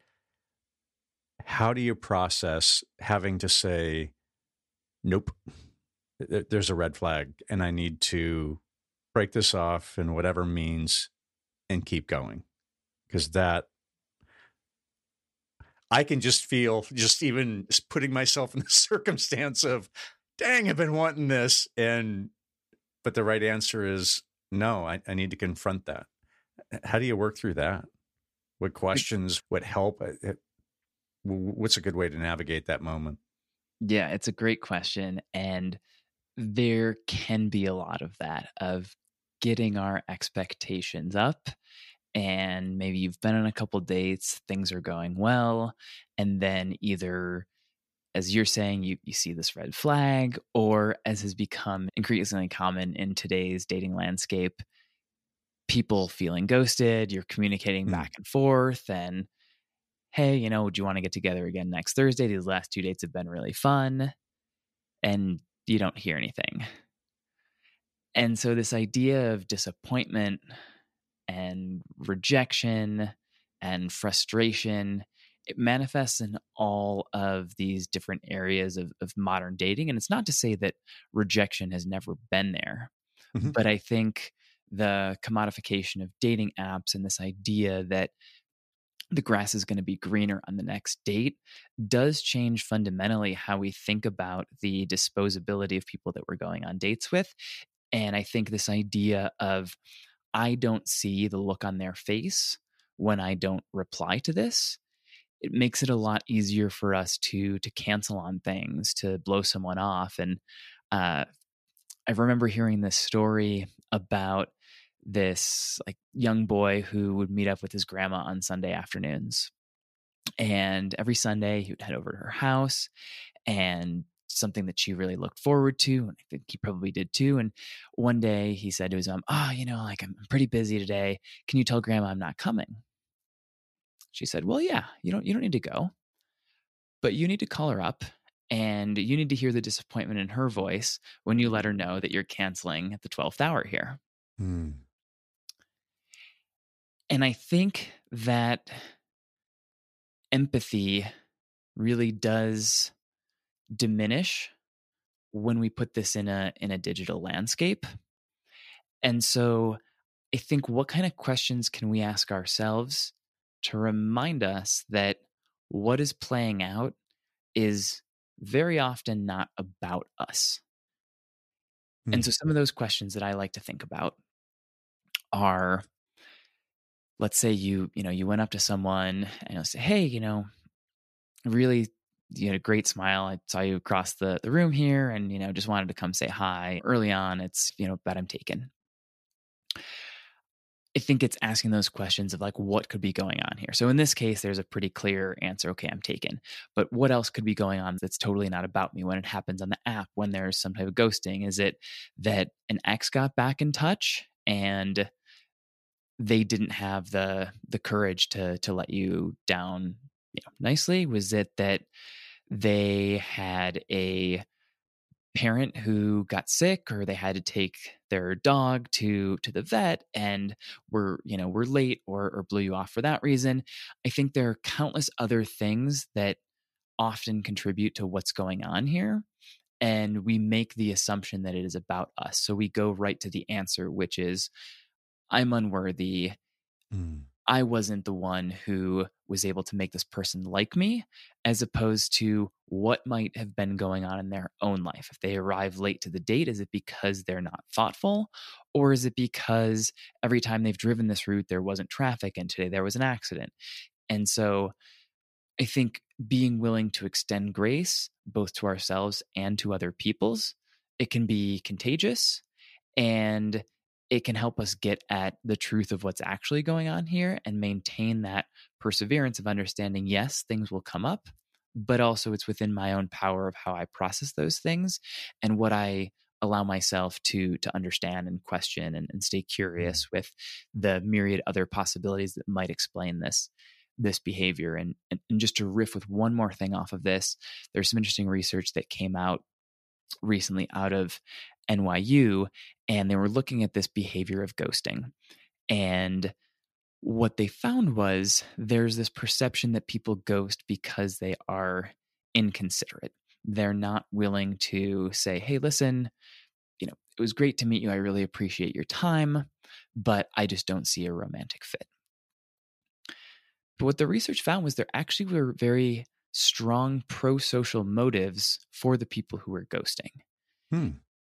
how do you process having to say, nope, there's a red flag and I need to break this off in whatever means and keep going? Because I can just feel, just even putting myself in the circumstance of, dang, I've been wanting this. But the right answer is no, I need to confront that. How do you work through that? What questions would help? What's a good way to navigate that moment? Yeah, it's a great question. And there can be a lot of that, of getting our expectations up. And maybe you've been on a couple dates, things are going well. And then either, as you're saying, you see this red flag, or as has become increasingly common in today's dating landscape, people feeling ghosted, you're communicating back and forth, and hey, do you want to get together again next Thursday? These last 2 dates have been really fun. And you don't hear anything. And so this idea of disappointment and rejection and frustration, it manifests in all of these different areas of modern dating. And it's not to say that rejection has never been there, but I think the commodification of dating apps and this idea that the grass is going to be greener on the next date does change fundamentally how we think about the disposability of people that we're going on dates with. And I think this idea of, I don't see the look on their face when I don't reply to this, it makes it a lot easier for us to cancel on things, to blow someone off. And I remember hearing this story about this like young boy who would meet up with his grandma on Sunday afternoons. And every Sunday he would head over to her house, and something that she really looked forward to, and I think he probably did too. And one day he said to his mom, like I'm pretty busy today. Can you tell grandma I'm not coming? She said, well, yeah, you don't need to go, but you need to call her up and you need to hear the disappointment in her voice when you let her know that you're canceling at the 12th hour here. And I think that empathy really does diminish when we put this in a digital landscape. And so I think, what kind of questions can we ask ourselves to remind us that what is playing out is very often not about us? And so some of those questions that I like to think about are, let's say you went up to someone and you'll say, hey, really, you had a great smile. I saw you across the room here and, just wanted to come say hi. Early on, it's, but I'm taken. I think it's asking those questions of like, what could be going on here? So in this case, there's a pretty clear answer. Okay, I'm taken. But what else could be going on that's totally not about me when it happens on the app, when there's some type of ghosting? Is it that an ex got back in touch and they didn't have the courage to let you down, nicely? Was it that they had a parent who got sick, or they had to take their dog to the vet and were late, or blew you off for that reason? I think there are countless other things that often contribute to what's going on here, and we make the assumption that it is about us, so we go right to the answer, which is, I'm unworthy. Mm. I wasn't the one who was able to make this person like me, as opposed to what might have been going on in their own life. If they arrive late to the date, is it because they're not thoughtful? Or is it because every time they've driven this route, there wasn't traffic and today there was an accident? And so I think being willing to extend grace, both to ourselves and to other people's, it can be contagious, and it can help us get at the truth of what's actually going on here and maintain that perseverance of understanding, yes, things will come up, but also it's within my own power of how I process those things and what I allow myself to understand and question, and stay curious with the myriad other possibilities that might explain this behavior. And just to riff with one more thing off of this, there's some interesting research that came out recently out of NYU, and they were looking at this behavior of ghosting. And what they found was there's this perception that people ghost because they are inconsiderate. They're not willing to say, hey, listen, it was great to meet you. I really appreciate your time, but I just don't see a romantic fit. But what the research found was there actually were very strong pro-social motives for the people who were ghosting. Hmm.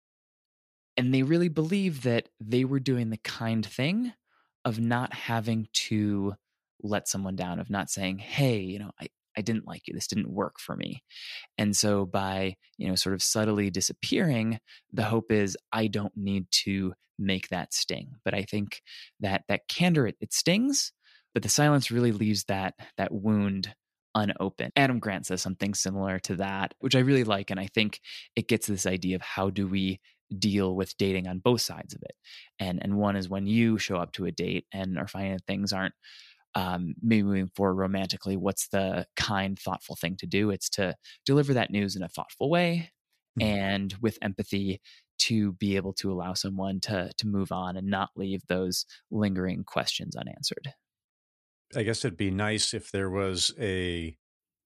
And they really believed that they were doing the kind thing of not having to let someone down, of not saying, hey, I didn't like you. This didn't work for me. And so by, sort of subtly disappearing, the hope is I don't need to make that sting. But I think that candor, it stings, but the silence really leaves that wound unopened. Adam Grant says something similar to that, which I really like. And I think it gets this idea of how do we deal with dating on both sides of it. And one is when you show up to a date and are finding that things aren't maybe moving forward romantically, what's the kind, thoughtful thing to do? It's to deliver that news in a thoughtful way and with empathy, to be able to allow someone to move on and not leave those lingering questions unanswered. I guess it'd be nice if there was a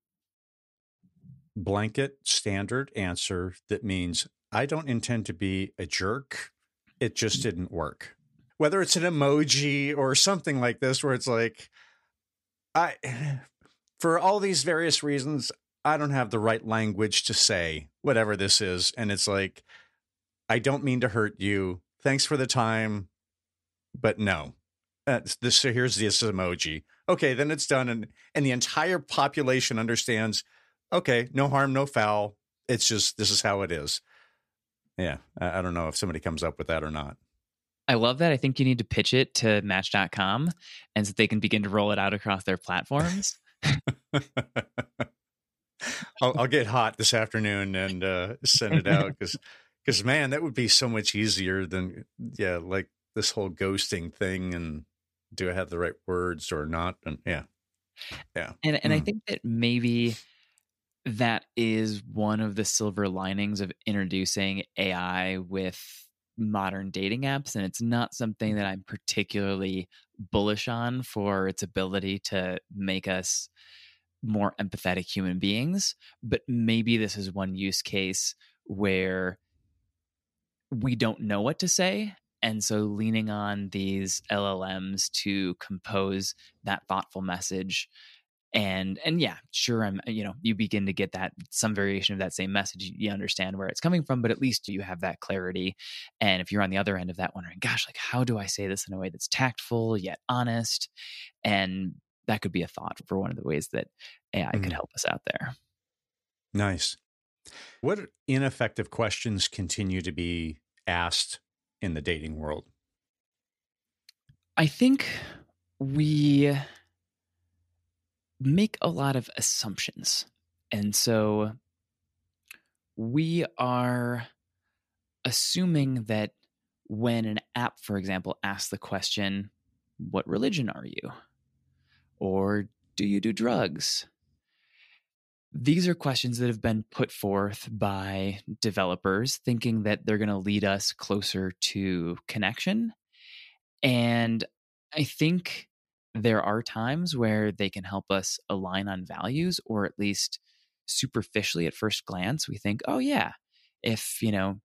blanket standard answer that means I don't intend to be a jerk. It just didn't work. Whether it's an emoji or something like this, where it's like, for all these various reasons, I don't have the right language to say whatever this is. And it's like, I don't mean to hurt you. Thanks for the time, but no. So here's this emoji. Okay, then it's done. And the entire population understands, okay, no harm, no foul. It's just, this is how it is. Yeah, I don't know if somebody comes up with that or not. I love that. I think you need to pitch it to Match.com and so they can begin to roll it out across their platforms. I'll get hot this afternoon and send it out because man, that would be so much easier than like this whole ghosting thing. And do I have the right words or not? And yeah. And I think that maybe that is one of the silver linings of introducing AI with modern dating apps. And it's not something that I'm particularly bullish on for its ability to make us more empathetic human beings. But maybe this is one use case where we don't know what to say. And so leaning on these LLMs to compose that thoughtful message. And yeah, sure, you begin to get that some variation of that same message. You understand where it's coming from, but at least you have that clarity. And if you're on the other end of that wondering, gosh, like, how do I say this in a way that's tactful yet honest? And that could be a thought for one of the ways that AI could help us out there. Nice. What ineffective questions continue to be asked in the dating world? I think we make a lot of assumptions. And so we are assuming that when an app, for example, asks the question, "What religion are you?" or "Do you do drugs?" These are questions that have been put forth by developers thinking that they're going to lead us closer to connection. And I think there are times where they can help us align on values, or at least superficially at first glance, we think, oh, yeah, if,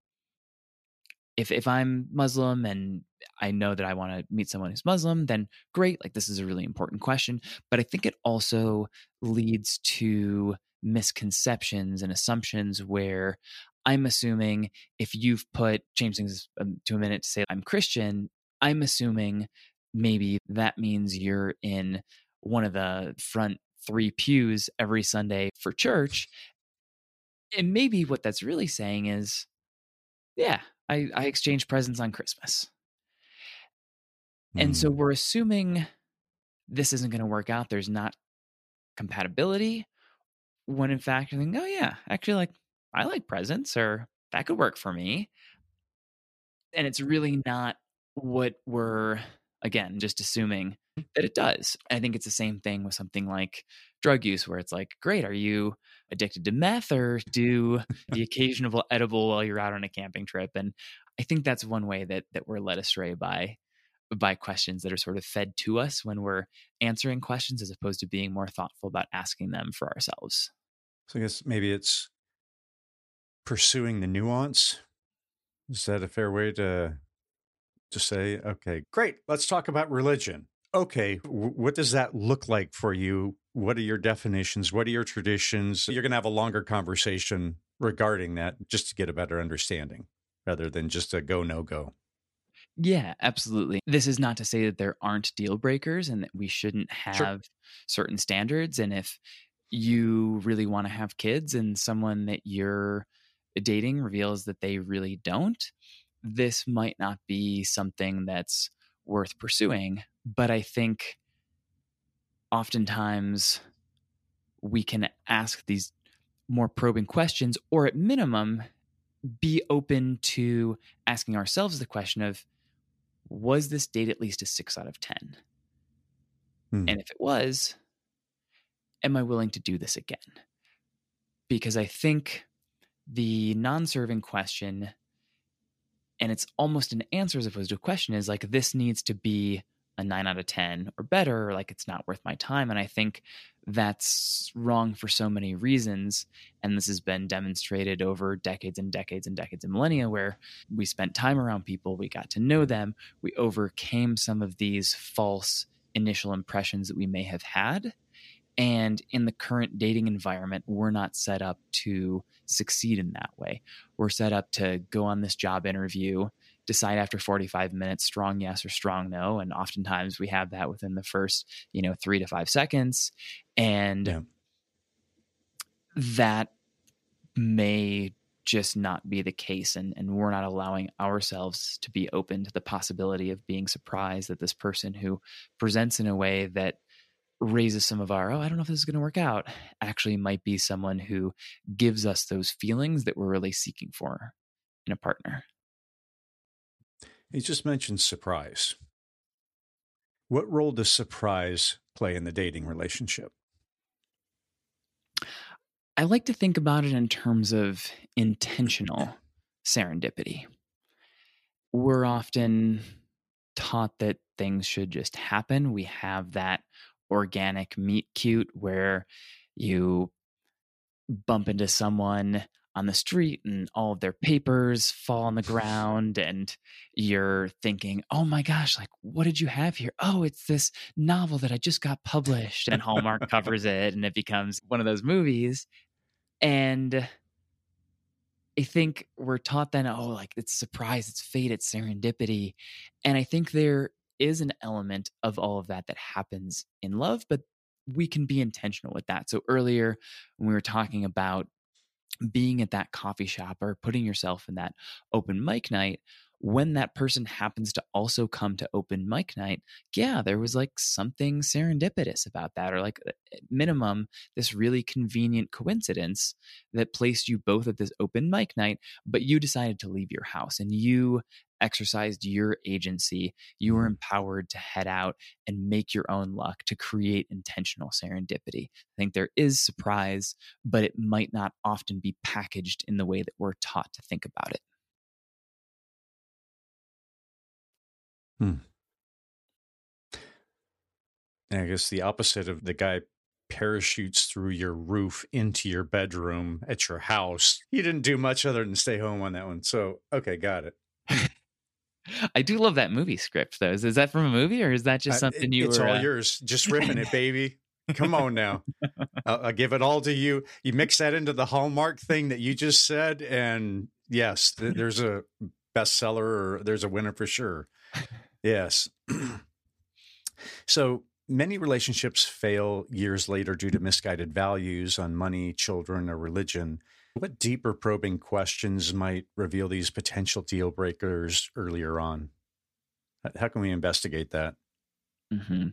if I'm Muslim and I know that I want to meet someone who's Muslim, then great. Like, this is a really important question. But I think it also leads to misconceptions and assumptions where I'm assuming if you've change things to a minute to say I'm Christian, I'm assuming maybe that means you're in one of the front three pews every Sunday for church. And maybe what that's really saying is, yeah, I exchange presents on Christmas. And so Hmm. we're assuming this isn't going to work out. There's not compatibility, when in fact, I think, oh, yeah, actually, like, I like presents, or that could work for me. And it's really not what we're, again, just assuming that it does. I think it's the same thing with something like drug use, where it's like, great, are you addicted to meth, or do the occasional edible while you're out on a camping trip? And I think that's one way that we're led astray by questions that are sort of fed to us when we're answering questions, as opposed to being more thoughtful about asking them for ourselves. So I guess maybe it's pursuing the nuance. Is that a fair way to say, okay, great, let's talk about religion. Okay, what does that look like for you? What are your definitions? What are your traditions? You're going to have a longer conversation regarding that just to get a better understanding rather than just a go, no go. Yeah, absolutely. This is not to say that there aren't deal breakers and that we shouldn't Sure. have certain standards. And if you really want to have kids and someone that you're dating reveals that they really don't, this might not be something that's worth pursuing. But I think oftentimes we can ask these more probing questions, or at minimum, be open to asking ourselves the question of, was this date at least a 6 out of 10? Hmm. And if it was, am I willing to do this again? Because I think the non serving question, and it's almost an answer as opposed to a question, is like, this needs to be a 9 out of 10 or better, or like, it's not worth my time. And I think that's wrong for so many reasons. And this has been demonstrated over decades and decades and decades and millennia, where we spent time around people, we got to know them, we overcame some of these false initial impressions that we may have had. And in the current dating environment, we're not set up to succeed in that way. We're set up to go on this job interview, decide after 45 minutes, strong yes or strong no. And oftentimes we have that within the first, 3 to 5 seconds. And Yeah. that may just not be the case. And we're not allowing ourselves to be open to the possibility of being surprised that this person who presents in a way that raises some of our, oh, I don't know if this is going to work out, actually might be someone who gives us those feelings that we're really seeking for in a partner. You just mentioned surprise. What role does surprise play in the dating relationship? I like to think about it in terms of intentional serendipity. We're often taught that things should just happen. We have that organic meet cute where you bump into someone on the street and all of their papers fall on the ground, and you're thinking, oh my gosh, like, what did you have here? Oh, it's this novel that I just got published, and Hallmark covers it and it becomes one of those movies. And I think we're taught then, oh, like, it's surprise, it's fate, it's serendipity. And I think there is an element of all of that that happens in love, but we can be intentional with that. So earlier when we were talking about being at that coffee shop or putting yourself in that open mic night, when that person happens to also come to open mic night, yeah, there was like something serendipitous about that, or like at minimum, this really convenient coincidence that placed you both at this open mic night, but you decided to leave your house and you exercised your agency. You were empowered to head out and make your own luck, to create intentional serendipity. I think there is surprise, but it might not often be packaged in the way that we're taught to think about it. I guess the opposite of the guy parachutes through your roof into your bedroom at your house. You didn't do much other than stay home on that one. So, okay, got it. I do love that movie script, though. Is that from a movie, or is that just something it's all yours? Just ripping it, baby. Come on now. I'll give it all to you. You mix that into the Hallmark thing that you just said, and yes, there's a bestseller, or there's a winner for sure. Yes. So many relationships fail years later due to misguided values on money, children, or religion. What deeper probing questions might reveal these potential deal breakers earlier on? How can we investigate that? Mm-hmm.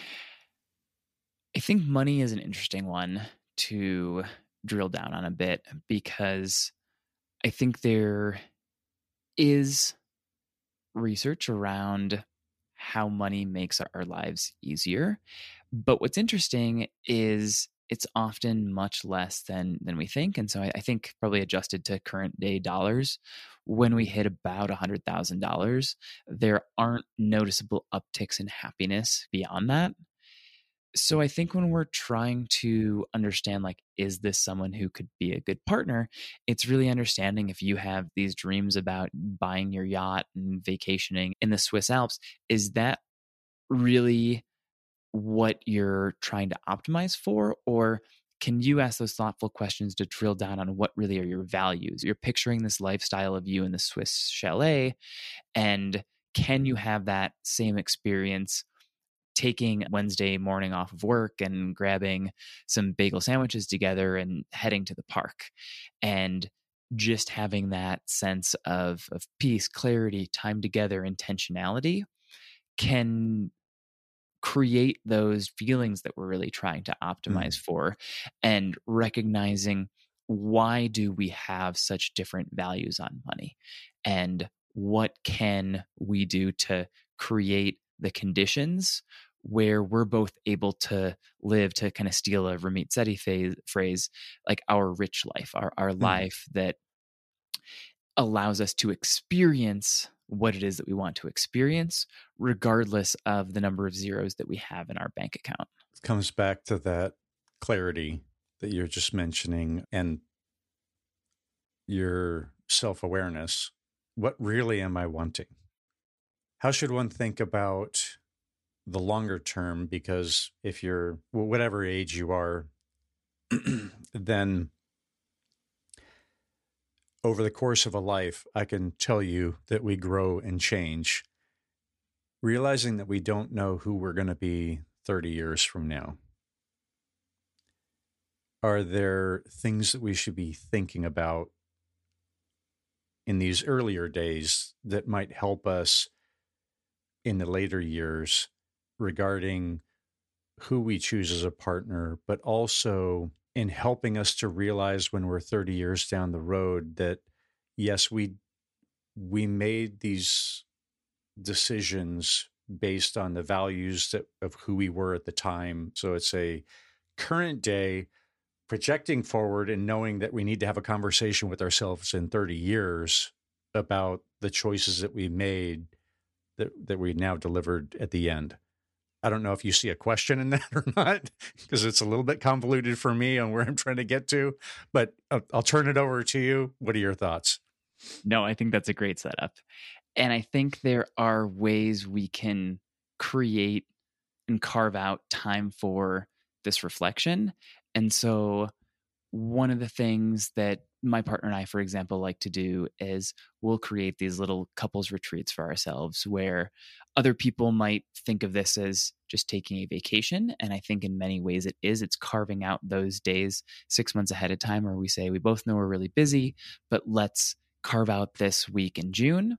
I think money is an interesting one to drill down on a bit, because I think there is research around how money makes our lives easier. But what's interesting is it's often much less than we think. And so I think, probably adjusted to current day dollars, when we hit about $100,000, there aren't noticeable upticks in happiness beyond that. So I think when we're trying to understand, like, is this someone who could be a good partner? It's really understanding, if you have these dreams about buying your yacht and vacationing in the Swiss Alps, is that really what you're trying to optimize for? Or can you ask those thoughtful questions to drill down on what really are your values? You're picturing this lifestyle of you in the Swiss chalet, and can you have that same experience taking Wednesday morning off of work and grabbing some bagel sandwiches together and heading to the park, and just having that sense of peace, clarity, time together, intentionality can create those feelings that we're really trying to optimize for, and recognizing, why do we have such different values on money, and what can we do to create the conditions where we're both able to live, to kind of steal a Ramit Sethi phrase, like our rich life, our life that allows us to experience what it is that we want to experience, regardless of the number of zeros that we have in our bank account. It comes back to that clarity that you're just mentioning, and your self-awareness. What really am I wanting? How should one think about the longer term? Because if you're whatever age you are, then over the course of a life, I can tell you that we grow and change, realizing that we don't know who we're going to be 30 years from now. Are there things that we should be thinking about in these earlier days that might help us in the later years regarding who we choose as a partner, but also in helping us to realize when we're 30 years down the road that, yes, we made these decisions based on the values of who we were at the time. So it's a current day projecting forward and knowing that we need to have a conversation with ourselves in 30 years about the choices that we made that we now delivered at the end. I don't know if you see a question in that or not, because it's a little bit convoluted for me on where I'm trying to get to, but I'll turn it over to you. What are your thoughts? No, I think that's a great setup. And I think there are ways we can create and carve out time for this reflection. And so one of the things that my partner and I, for example, like to do is we'll create these little couples retreats for ourselves, where other people might think of this as just taking a vacation. And I think in many ways it is. It's carving out those days 6 months ahead of time, where we say, we both know we're really busy, but let's carve out this week in June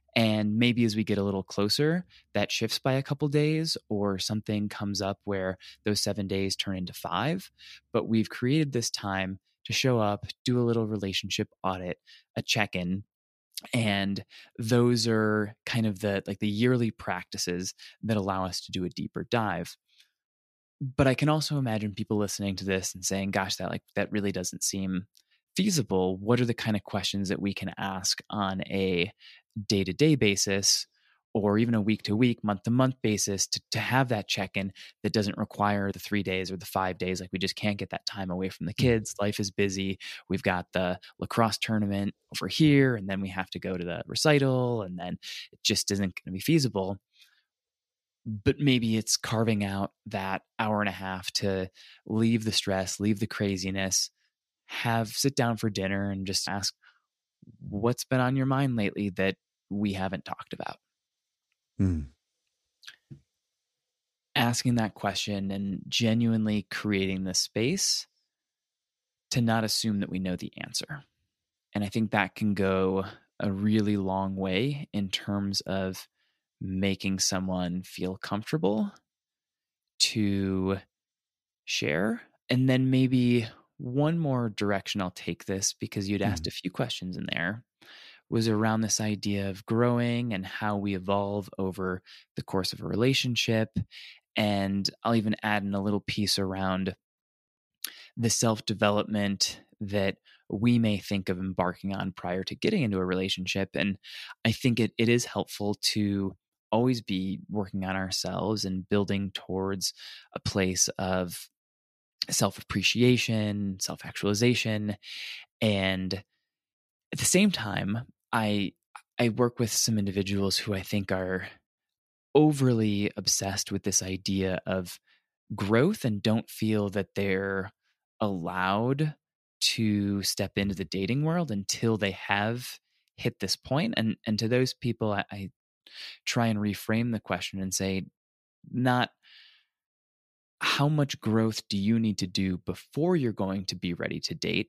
And maybe as we get a little closer, that shifts by a couple days, or something comes up where those 7 days turn into 5. But we've created this time to show up, do a little relationship audit, a check in. And those are kind of the yearly practices that allow us to do a deeper dive. But I can also imagine people listening to this and saying, gosh, that really doesn't seem feasible. What are the kind of questions that we can ask on a day-to-day basis, or even a week-to-week, month-to-month basis, to have that check-in that doesn't require the 3 days or the 5 days? Like, we just can't get that time away from the kids. Life is busy. We've got the lacrosse tournament over here, and then we have to go to the recital, and then it just isn't going to be feasible. But maybe it's carving out that hour and a half to leave the stress, leave the craziness, sit down for dinner and just ask, what's been on your mind lately that we haven't talked about? Mm. Asking that question and genuinely creating the space to not assume that we know the answer. And I think that can go a really long way in terms of making someone feel comfortable to share. And then maybe one more direction I'll take this, because you'd asked a few questions in there, was around this idea of growing and how we evolve over the course of a relationship. And I'll even add in a little piece around the self-development that we may think of embarking on prior to getting into a relationship. And I think it is helpful to always be working on ourselves and building towards a place of self-appreciation, self-actualization. And at the same time, I work with some individuals who I think are overly obsessed with this idea of growth and don't feel that they're allowed to step into the dating world until they have hit this point. And to those people, I try and reframe the question and say, not how much growth do you need to do before you're going to be ready to date,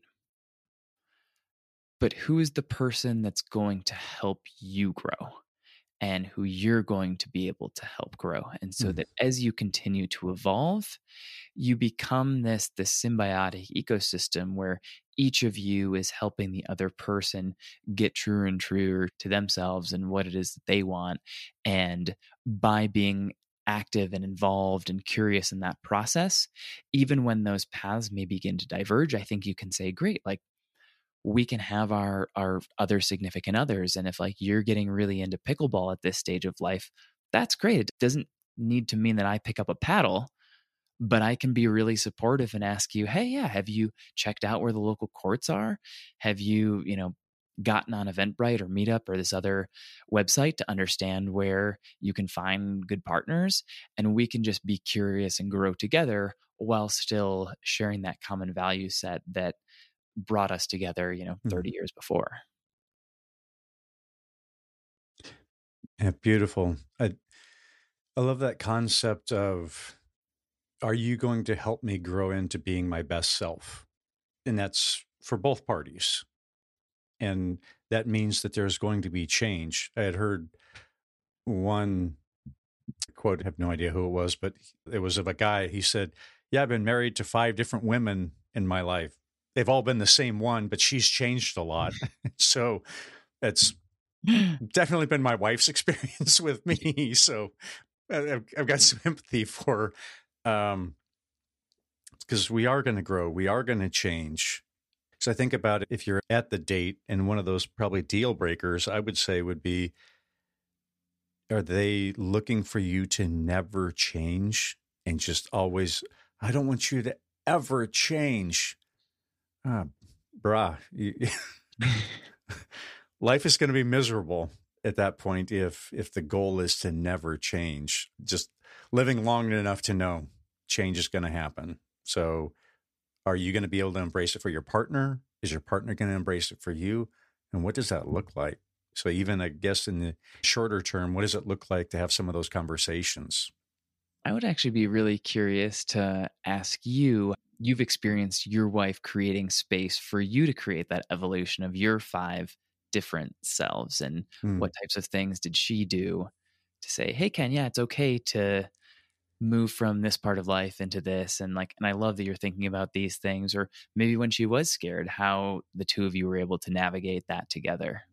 but who is the person that's going to help you grow and who you're going to be able to help grow. And so that as you continue to evolve, you become this symbiotic ecosystem where each of you is helping the other person get truer and truer to themselves and what it is that they want. And by being active and involved and curious in that process, even when those paths may begin to diverge, I think you can say, great, like, we can have our other significant others. And if, like, you're getting really into pickleball at this stage of life, that's great. It doesn't need to mean that I pick up a paddle, but I can be really supportive and ask you, hey, yeah, have you checked out where the local courts are? Have you, gotten on Eventbrite or Meetup or this other website to understand where you can find good partners? And we can just be curious and grow together while still sharing that common value set that brought us together, 30 years before. Yeah, beautiful. I love that concept of, are you going to help me grow into being my best self? And that's for both parties. And that means that there's going to be change. I had heard one quote, I have no idea who it was, but it was of a guy. He said, yeah, I've been married to 5 different women in my life. They've all been the same one, but she's changed a lot. So it's definitely been my wife's experience with me. So I've got some empathy for, because we are going to grow, we are going to change. So I think about it, if you're at the date, and one of those probably deal breakers, I would say, would be, are they looking for you to never change and just always, I don't want you to ever change. Brah, life is going to be miserable at that point if the goal is to never change. Just living long enough to know change is going to happen. So are you going to be able to embrace it for your partner? Is your partner going to embrace it for you? And what does that look like? So even, I guess, in the shorter term, what does it look like to have some of those conversations? I would actually be really curious to ask you. You've experienced your wife creating space for you to create that evolution of your 5 different selves, and Mm. what types of things did she do to say, hey Ken, yeah, it's okay to move from this part of life into this, and like, and I love that you're thinking about these things. Or maybe when she was scared, how the two of you were able to navigate that together.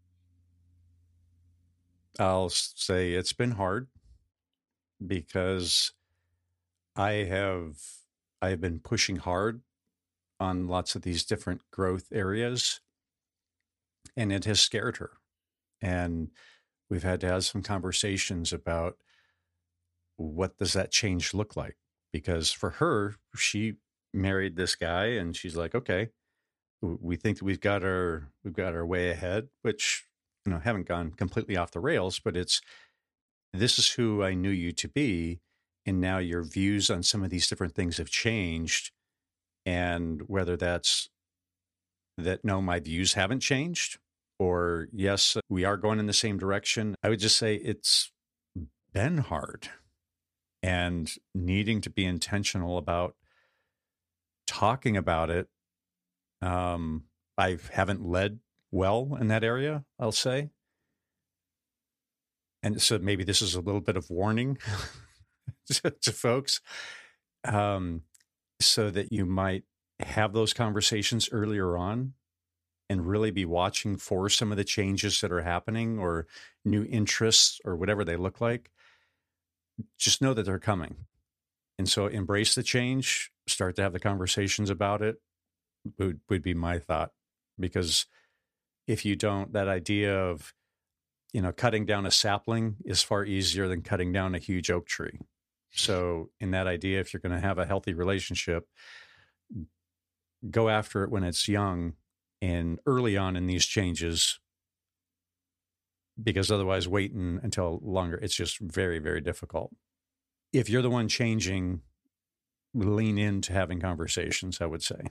I'll say it's been hard because I have I've been pushing hard on lots of these different growth areas, and it has scared her. And we've had to have some conversations about what does that change look like? Because for her, she married this guy and she's like, okay, we think that we've got our way ahead, which, haven't gone completely off the rails, but this is who I knew you to be. And now your views on some of these different things have changed. And whether that's that, no, my views haven't changed, or yes, we are going in the same direction. I would just say it's been hard and needing to be intentional about talking about it. I haven't led well in that area, I'll say. And so maybe this is a little bit of warning to folks, um, so that you might have those conversations earlier on and really be watching for some of the changes that are happening or new interests or whatever they look like. Just know that they're coming. And so embrace the change, start to have the conversations about it would be my thought. Because if you don't, that idea of, cutting down a sapling is far easier than cutting down a huge oak tree. So in that idea, if you're going to have a healthy relationship, go after it when it's young and early on in these changes, because otherwise waiting until longer, it's just very, very difficult. If you're the one changing, lean into having conversations, I would say.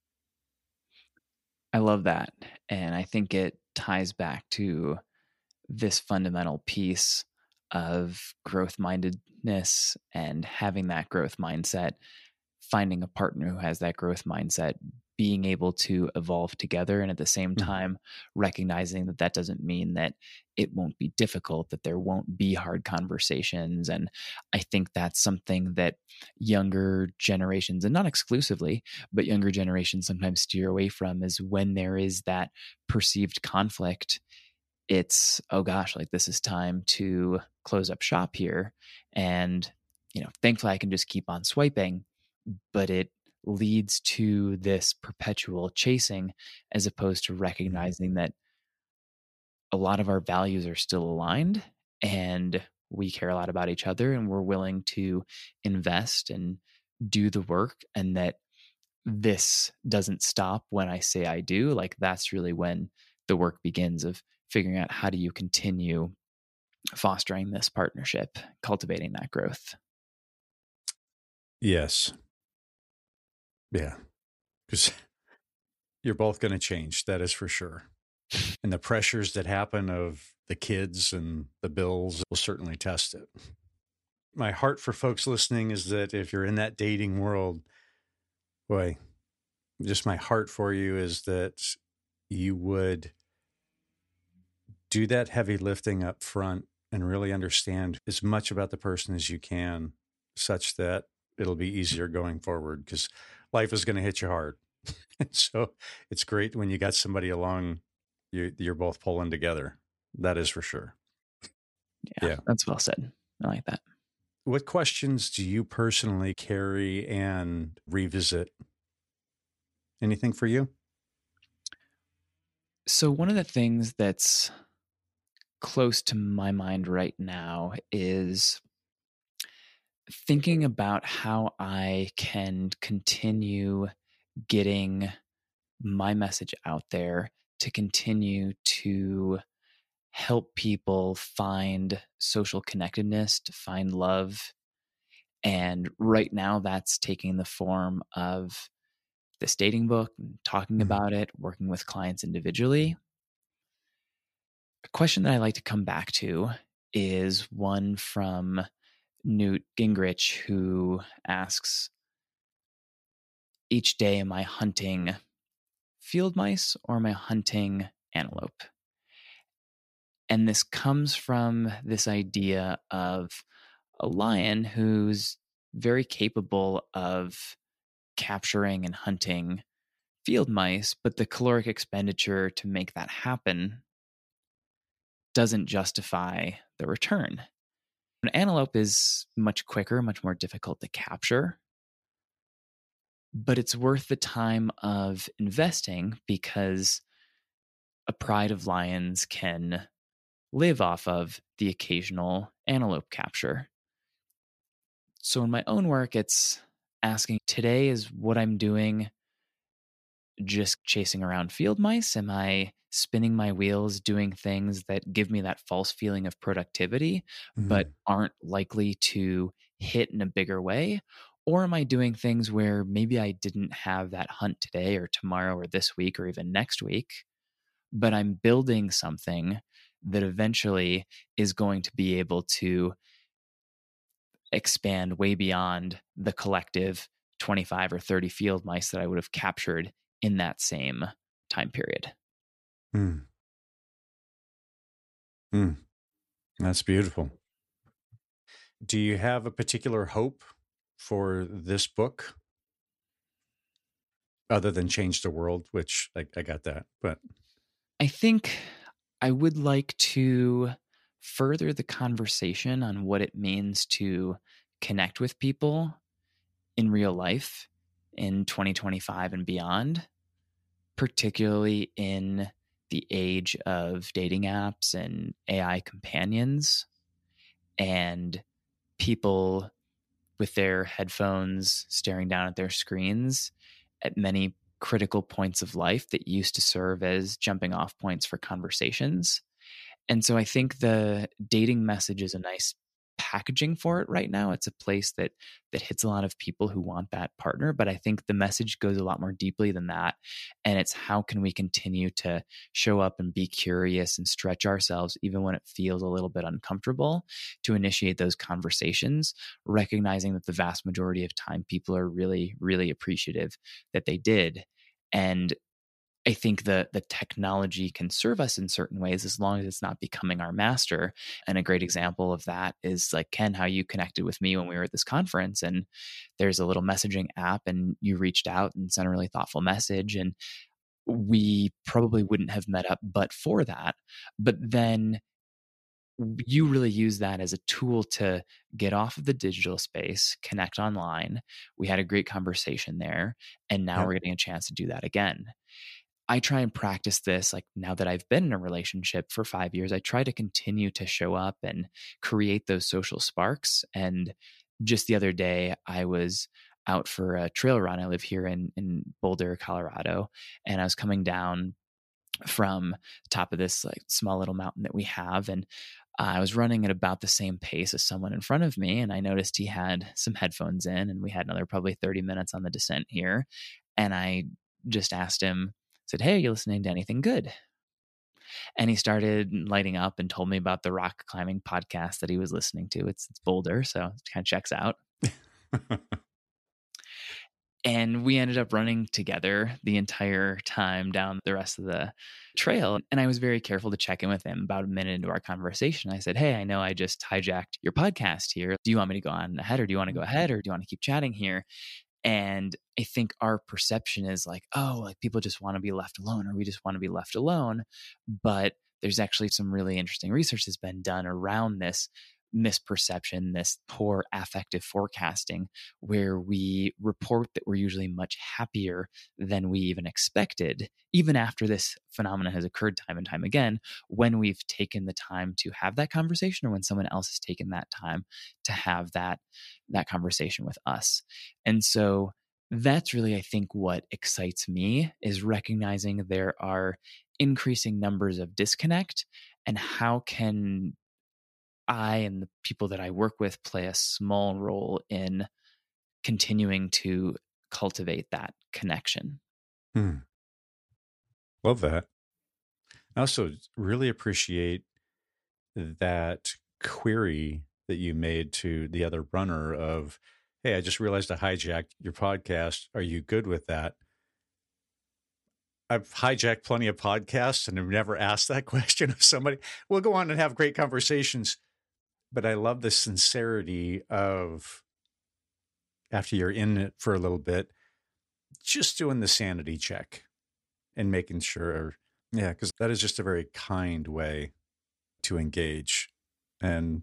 I love that. And I think it ties back to this fundamental piece of growth mindedness and having that growth mindset, finding a partner who has that growth mindset, being able to evolve together. And at the same time, recognizing that that doesn't mean that it won't be difficult, that there won't be hard conversations. And I think that's something that younger generations, and not exclusively, but younger generations sometimes steer away from, is when there is that perceived conflict. It's, oh gosh, like this is time to close up shop here. And, thankfully I can just keep on swiping, but it leads to this perpetual chasing, as opposed to recognizing that a lot of our values are still aligned, and we care a lot about each other, and we're willing to invest and do the work, and that this doesn't stop when I say I do. Like, that's really when the work begins, of figuring out how do you continue fostering this partnership, cultivating that growth. Yes. Yeah. Because you're both going to change. That is for sure. And the pressures that happen of the kids and the bills will certainly test it. My heart for folks listening is that if you're in that dating world, boy, just my heart for you is that you would do that heavy lifting up front and really understand as much about the person as you can, such that it'll be easier going forward, because life is going to hit you hard. So it's great when you got somebody along, you're both pulling together. That is for sure. Yeah, Yeah. that's well said. I like that. What questions do you personally carry and revisit? Anything for you? So, one of the things that's close to my mind right now is thinking about how I can continue getting my message out there, to continue to help people find social connectedness, to find love. And right now, that's taking the form of this dating book, talking about it, working with clients individually. A question that I like to come back to is one from Newt Gingrich, who asks, each day, am I hunting field mice or am I hunting antelope? And this comes from this idea of a lion who's very capable of capturing and hunting field mice, but the caloric expenditure to make that happen doesn't justify the return. An antelope is much quicker, much more difficult to capture, but it's worth the time of investing because a pride of lions can live off of the occasional antelope capture. So in my own work, it's asking today, is what I'm doing just chasing around field mice? Am I spinning my wheels doing things that give me that false feeling of productivity, but Mm. aren't likely to hit in a bigger way? Or am I doing things where maybe I didn't have that hunt today or tomorrow or this week or even next week, but I'm building something that eventually is going to be able to expand way beyond the collective 25 or 30 field mice that I would have captured in that same time period. Mm. Mm. That's beautiful. Do you have a particular hope for this book other than change the world, which I got that, but I think I would like to further the conversation on what it means to connect with people in real life in 2025 and beyond, particularly in the age of dating apps and AI companions and people with their headphones staring down at their screens at many critical points of life that used to serve as jumping off points for conversations. And so I think the dating message is a nice packaging for it right now. It's a place that hits a lot of people who want that partner, but I think the message goes a lot more deeply than that. And it's how can we continue to show up and be curious and stretch ourselves even when it feels a little bit uncomfortable to initiate those conversations, recognizing that the vast majority of time people are really really appreciative that they did. And I think the technology can serve us in certain ways as long as it's not becoming our master. And a great example of that is like Ken, how you connected with me when we were at this conference, and there's a little messaging app, and you reached out and sent a really thoughtful message, and we probably wouldn't have met up but for that. But then you really use that as a tool to get off of the digital space, connect online. We had a great conversation there, and now yeah. we're getting a chance to do that again. I try and practice this like now that I've been in a relationship for 5 years. I try to continue to show up and create those social sparks. And just the other day, I was out for a trail run. I live here in Boulder, Colorado, and I was coming down from the top of this like small little mountain that we have. And I was running at about the same pace as someone in front of me. And I noticed he had some headphones in, and we had another probably 30 minutes on the descent here. And I just asked him, said, "Hey, are you listening to anything good?" And he started lighting up and told me about the rock climbing podcast that he was listening to. It's Boulder, so it kind of checks out. And we ended up running together the entire time down the rest of the trail. And I was very careful to check in with him about a minute into our conversation. I said, "Hey, I know I just hijacked your podcast here. Do you want me to go on ahead, or do you want to go ahead, or do you want to keep chatting here?" And I think our perception is like, oh, like people just want to be left alone, or we just want to be left alone. But there's actually some really interesting research that's been done around this misperception, this poor affective forecasting, where we report that we're usually much happier than we even expected, even after this phenomenon has occurred time and time again, when we've taken the time to have that conversation, or when someone else has taken that time to have that conversation with us. And so that's really, I think, what excites me, is recognizing there are increasing numbers of disconnect, and how can I and the people that I work with play a small role in continuing to cultivate that connection. Hmm. Love that. I also really appreciate that query that you made to the other runner of, "Hey, I just realized I hijacked your podcast. Are you good with that?" I've hijacked plenty of podcasts and have never asked that question of somebody. We'll go on and have great conversations, but I love the sincerity of after you're in it for a little bit, just doing the sanity check and making sure. Yeah, because that is just a very kind way to engage. And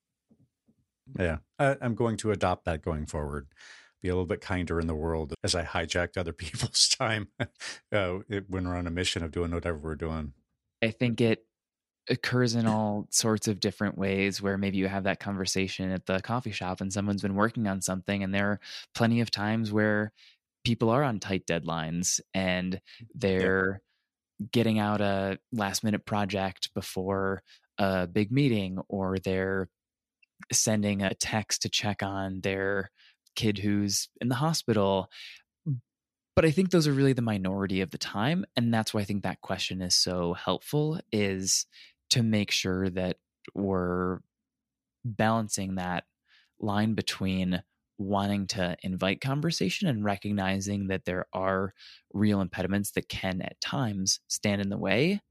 yeah, I'm going to adopt that going forward. Be a little bit kinder in the world as I hijacked other people's time when we're on a mission of doing whatever we're doing. I think it occurs in all sorts of different ways where maybe you have that conversation at the coffee shop and someone's been working on something, and there are plenty of times where people are on tight deadlines and they're getting out a last minute project before a big meeting, or they're sending a text to check on their kid who's in the hospital. But I think those are really the minority of the time. And that's why I think that question is so helpful, is to make sure that we're balancing that line between wanting to invite conversation and recognizing that there are real impediments that can at times stand in the way.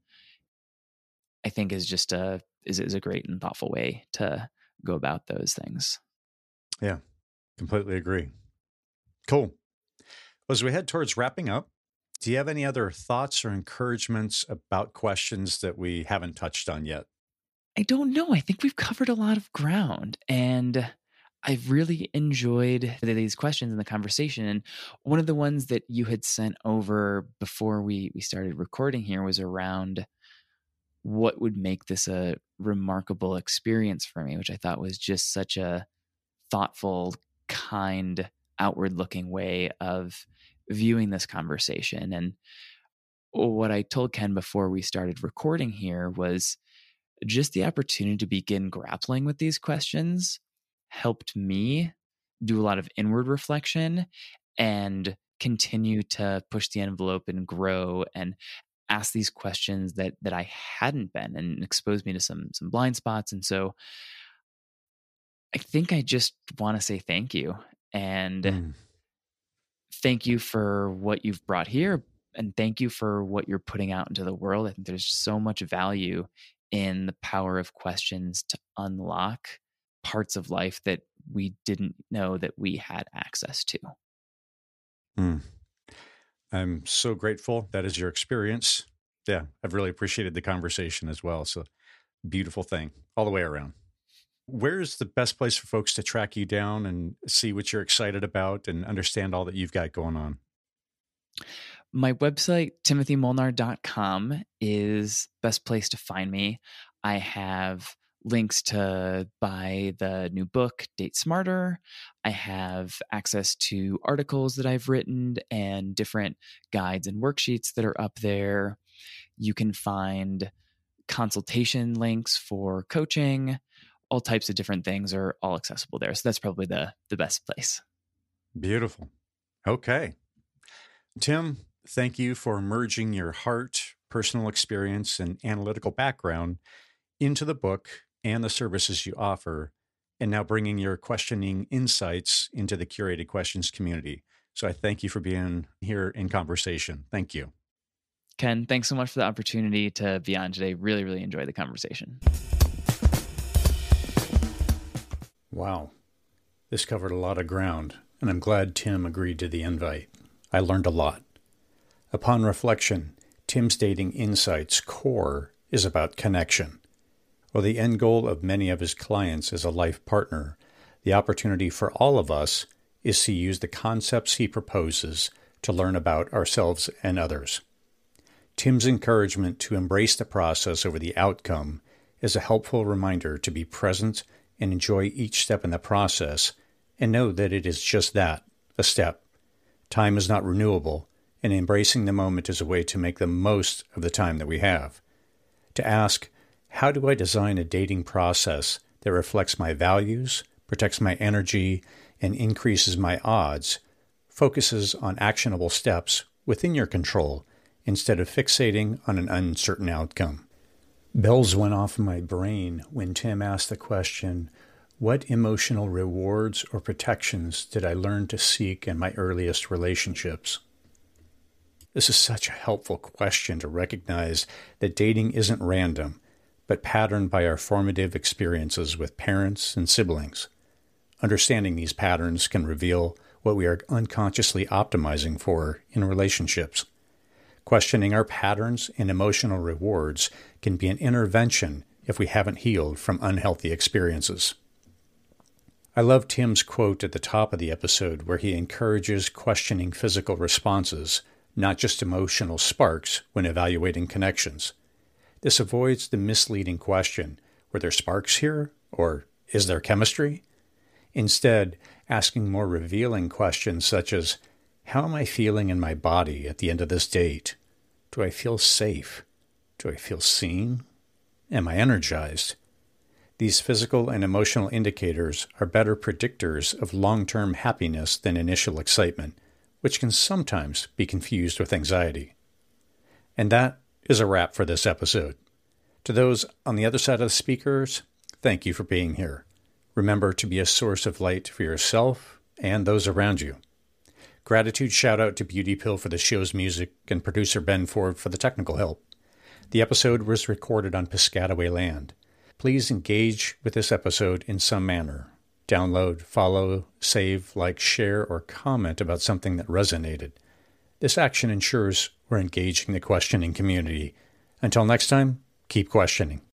I think is just is a great and thoughtful way to go about those things. Yeah, completely agree. Cool. Well, as we head towards wrapping up, do you have any other thoughts or encouragements about questions that we haven't touched on yet? I don't know. I think we've covered a lot of ground, and I've really enjoyed these questions in the conversation. And one of the ones that you had sent over before we started recording here was around what would make this a remarkable experience for me, which I thought was just such a thoughtful, kind, outward looking way of viewing this conversation. And what I told Ken before we started recording here was just the opportunity to begin grappling with these questions helped me do a lot of inward reflection and continue to push the envelope and grow and ask these questions that I hadn't been, and exposed me to some blind spots. And so I think I just want to say thank you, and thank you for what you've brought here, and thank you for what you're putting out into the world. I think there's so much value in the power of questions to unlock parts of life that we didn't know that we had access to. I'm so grateful that is your experience. Yeah, I've really appreciated the conversation as well. So beautiful thing all the way around. Where's the best place for folks to track you down and see what you're excited about and understand all that you've got going on? My website, timothymolnar.com, is best place to find me. I have links to buy the new book, Date Smarter. I have access to articles that I've written and different guides and worksheets that are up there. You can find consultation links for coaching. All types of different things are all accessible there. So that's probably the best place. Beautiful. Okay. Tim, thank you for merging your heart, personal experience, and analytical background into the book and the services you offer, and now bringing your questioning insights into the Curated Questions community. So I thank you for being here in conversation. Thank you. Ken, thanks so much for the opportunity to be on today. Really, really enjoyed the conversation. Wow. This covered a lot of ground, and I'm glad Tim agreed to the invite. I learned a lot. Upon reflection, Tim's Dating Insights core is about connection. While the end goal of many of his clients is a life partner, the opportunity for all of us is to use the concepts he proposes to learn about ourselves and others. Tim's encouragement to embrace the process over the outcome is a helpful reminder to be present and enjoy each step in the process, and know that it is just that, a step. Time is not renewable, and embracing the moment is a way to make the most of the time that we have. To ask, how do I design a dating process that reflects my values, protects my energy, and increases my odds, focuses on actionable steps within your control instead of fixating on an uncertain outcome. Bells went off in my brain when Tim asked the question, what emotional rewards or protections did I learn to seek in my earliest relationships? This is such a helpful question to recognize that dating isn't random, but patterned by our formative experiences with parents and siblings. Understanding these patterns can reveal what we are unconsciously optimizing for in relationships. Questioning our patterns and emotional rewards can be an intervention if we haven't healed from unhealthy experiences. I love Tim's quote at the top of the episode where he encourages questioning physical responses, not just emotional sparks, when evaluating connections. This avoids the misleading question, were there sparks here? Or is there chemistry? Instead, asking more revealing questions such as, how am I feeling in my body at the end of this date? Do I feel safe? Do I feel seen? Am I energized? These physical and emotional indicators are better predictors of long-term happiness than initial excitement, which can sometimes be confused with anxiety. And that is a wrap for this episode. To those on the other side of the speakers, thank you for being here. Remember to be a source of light for yourself and those around you. Gratitude shout out to Beauty Pill for the show's music and producer Ben Ford for the technical help. The episode was recorded on Piscataway land. Please engage with this episode in some manner. Download, follow, save, like, share, or comment about something that resonated. This action ensures we're engaging the questioning community. Until next time, keep questioning.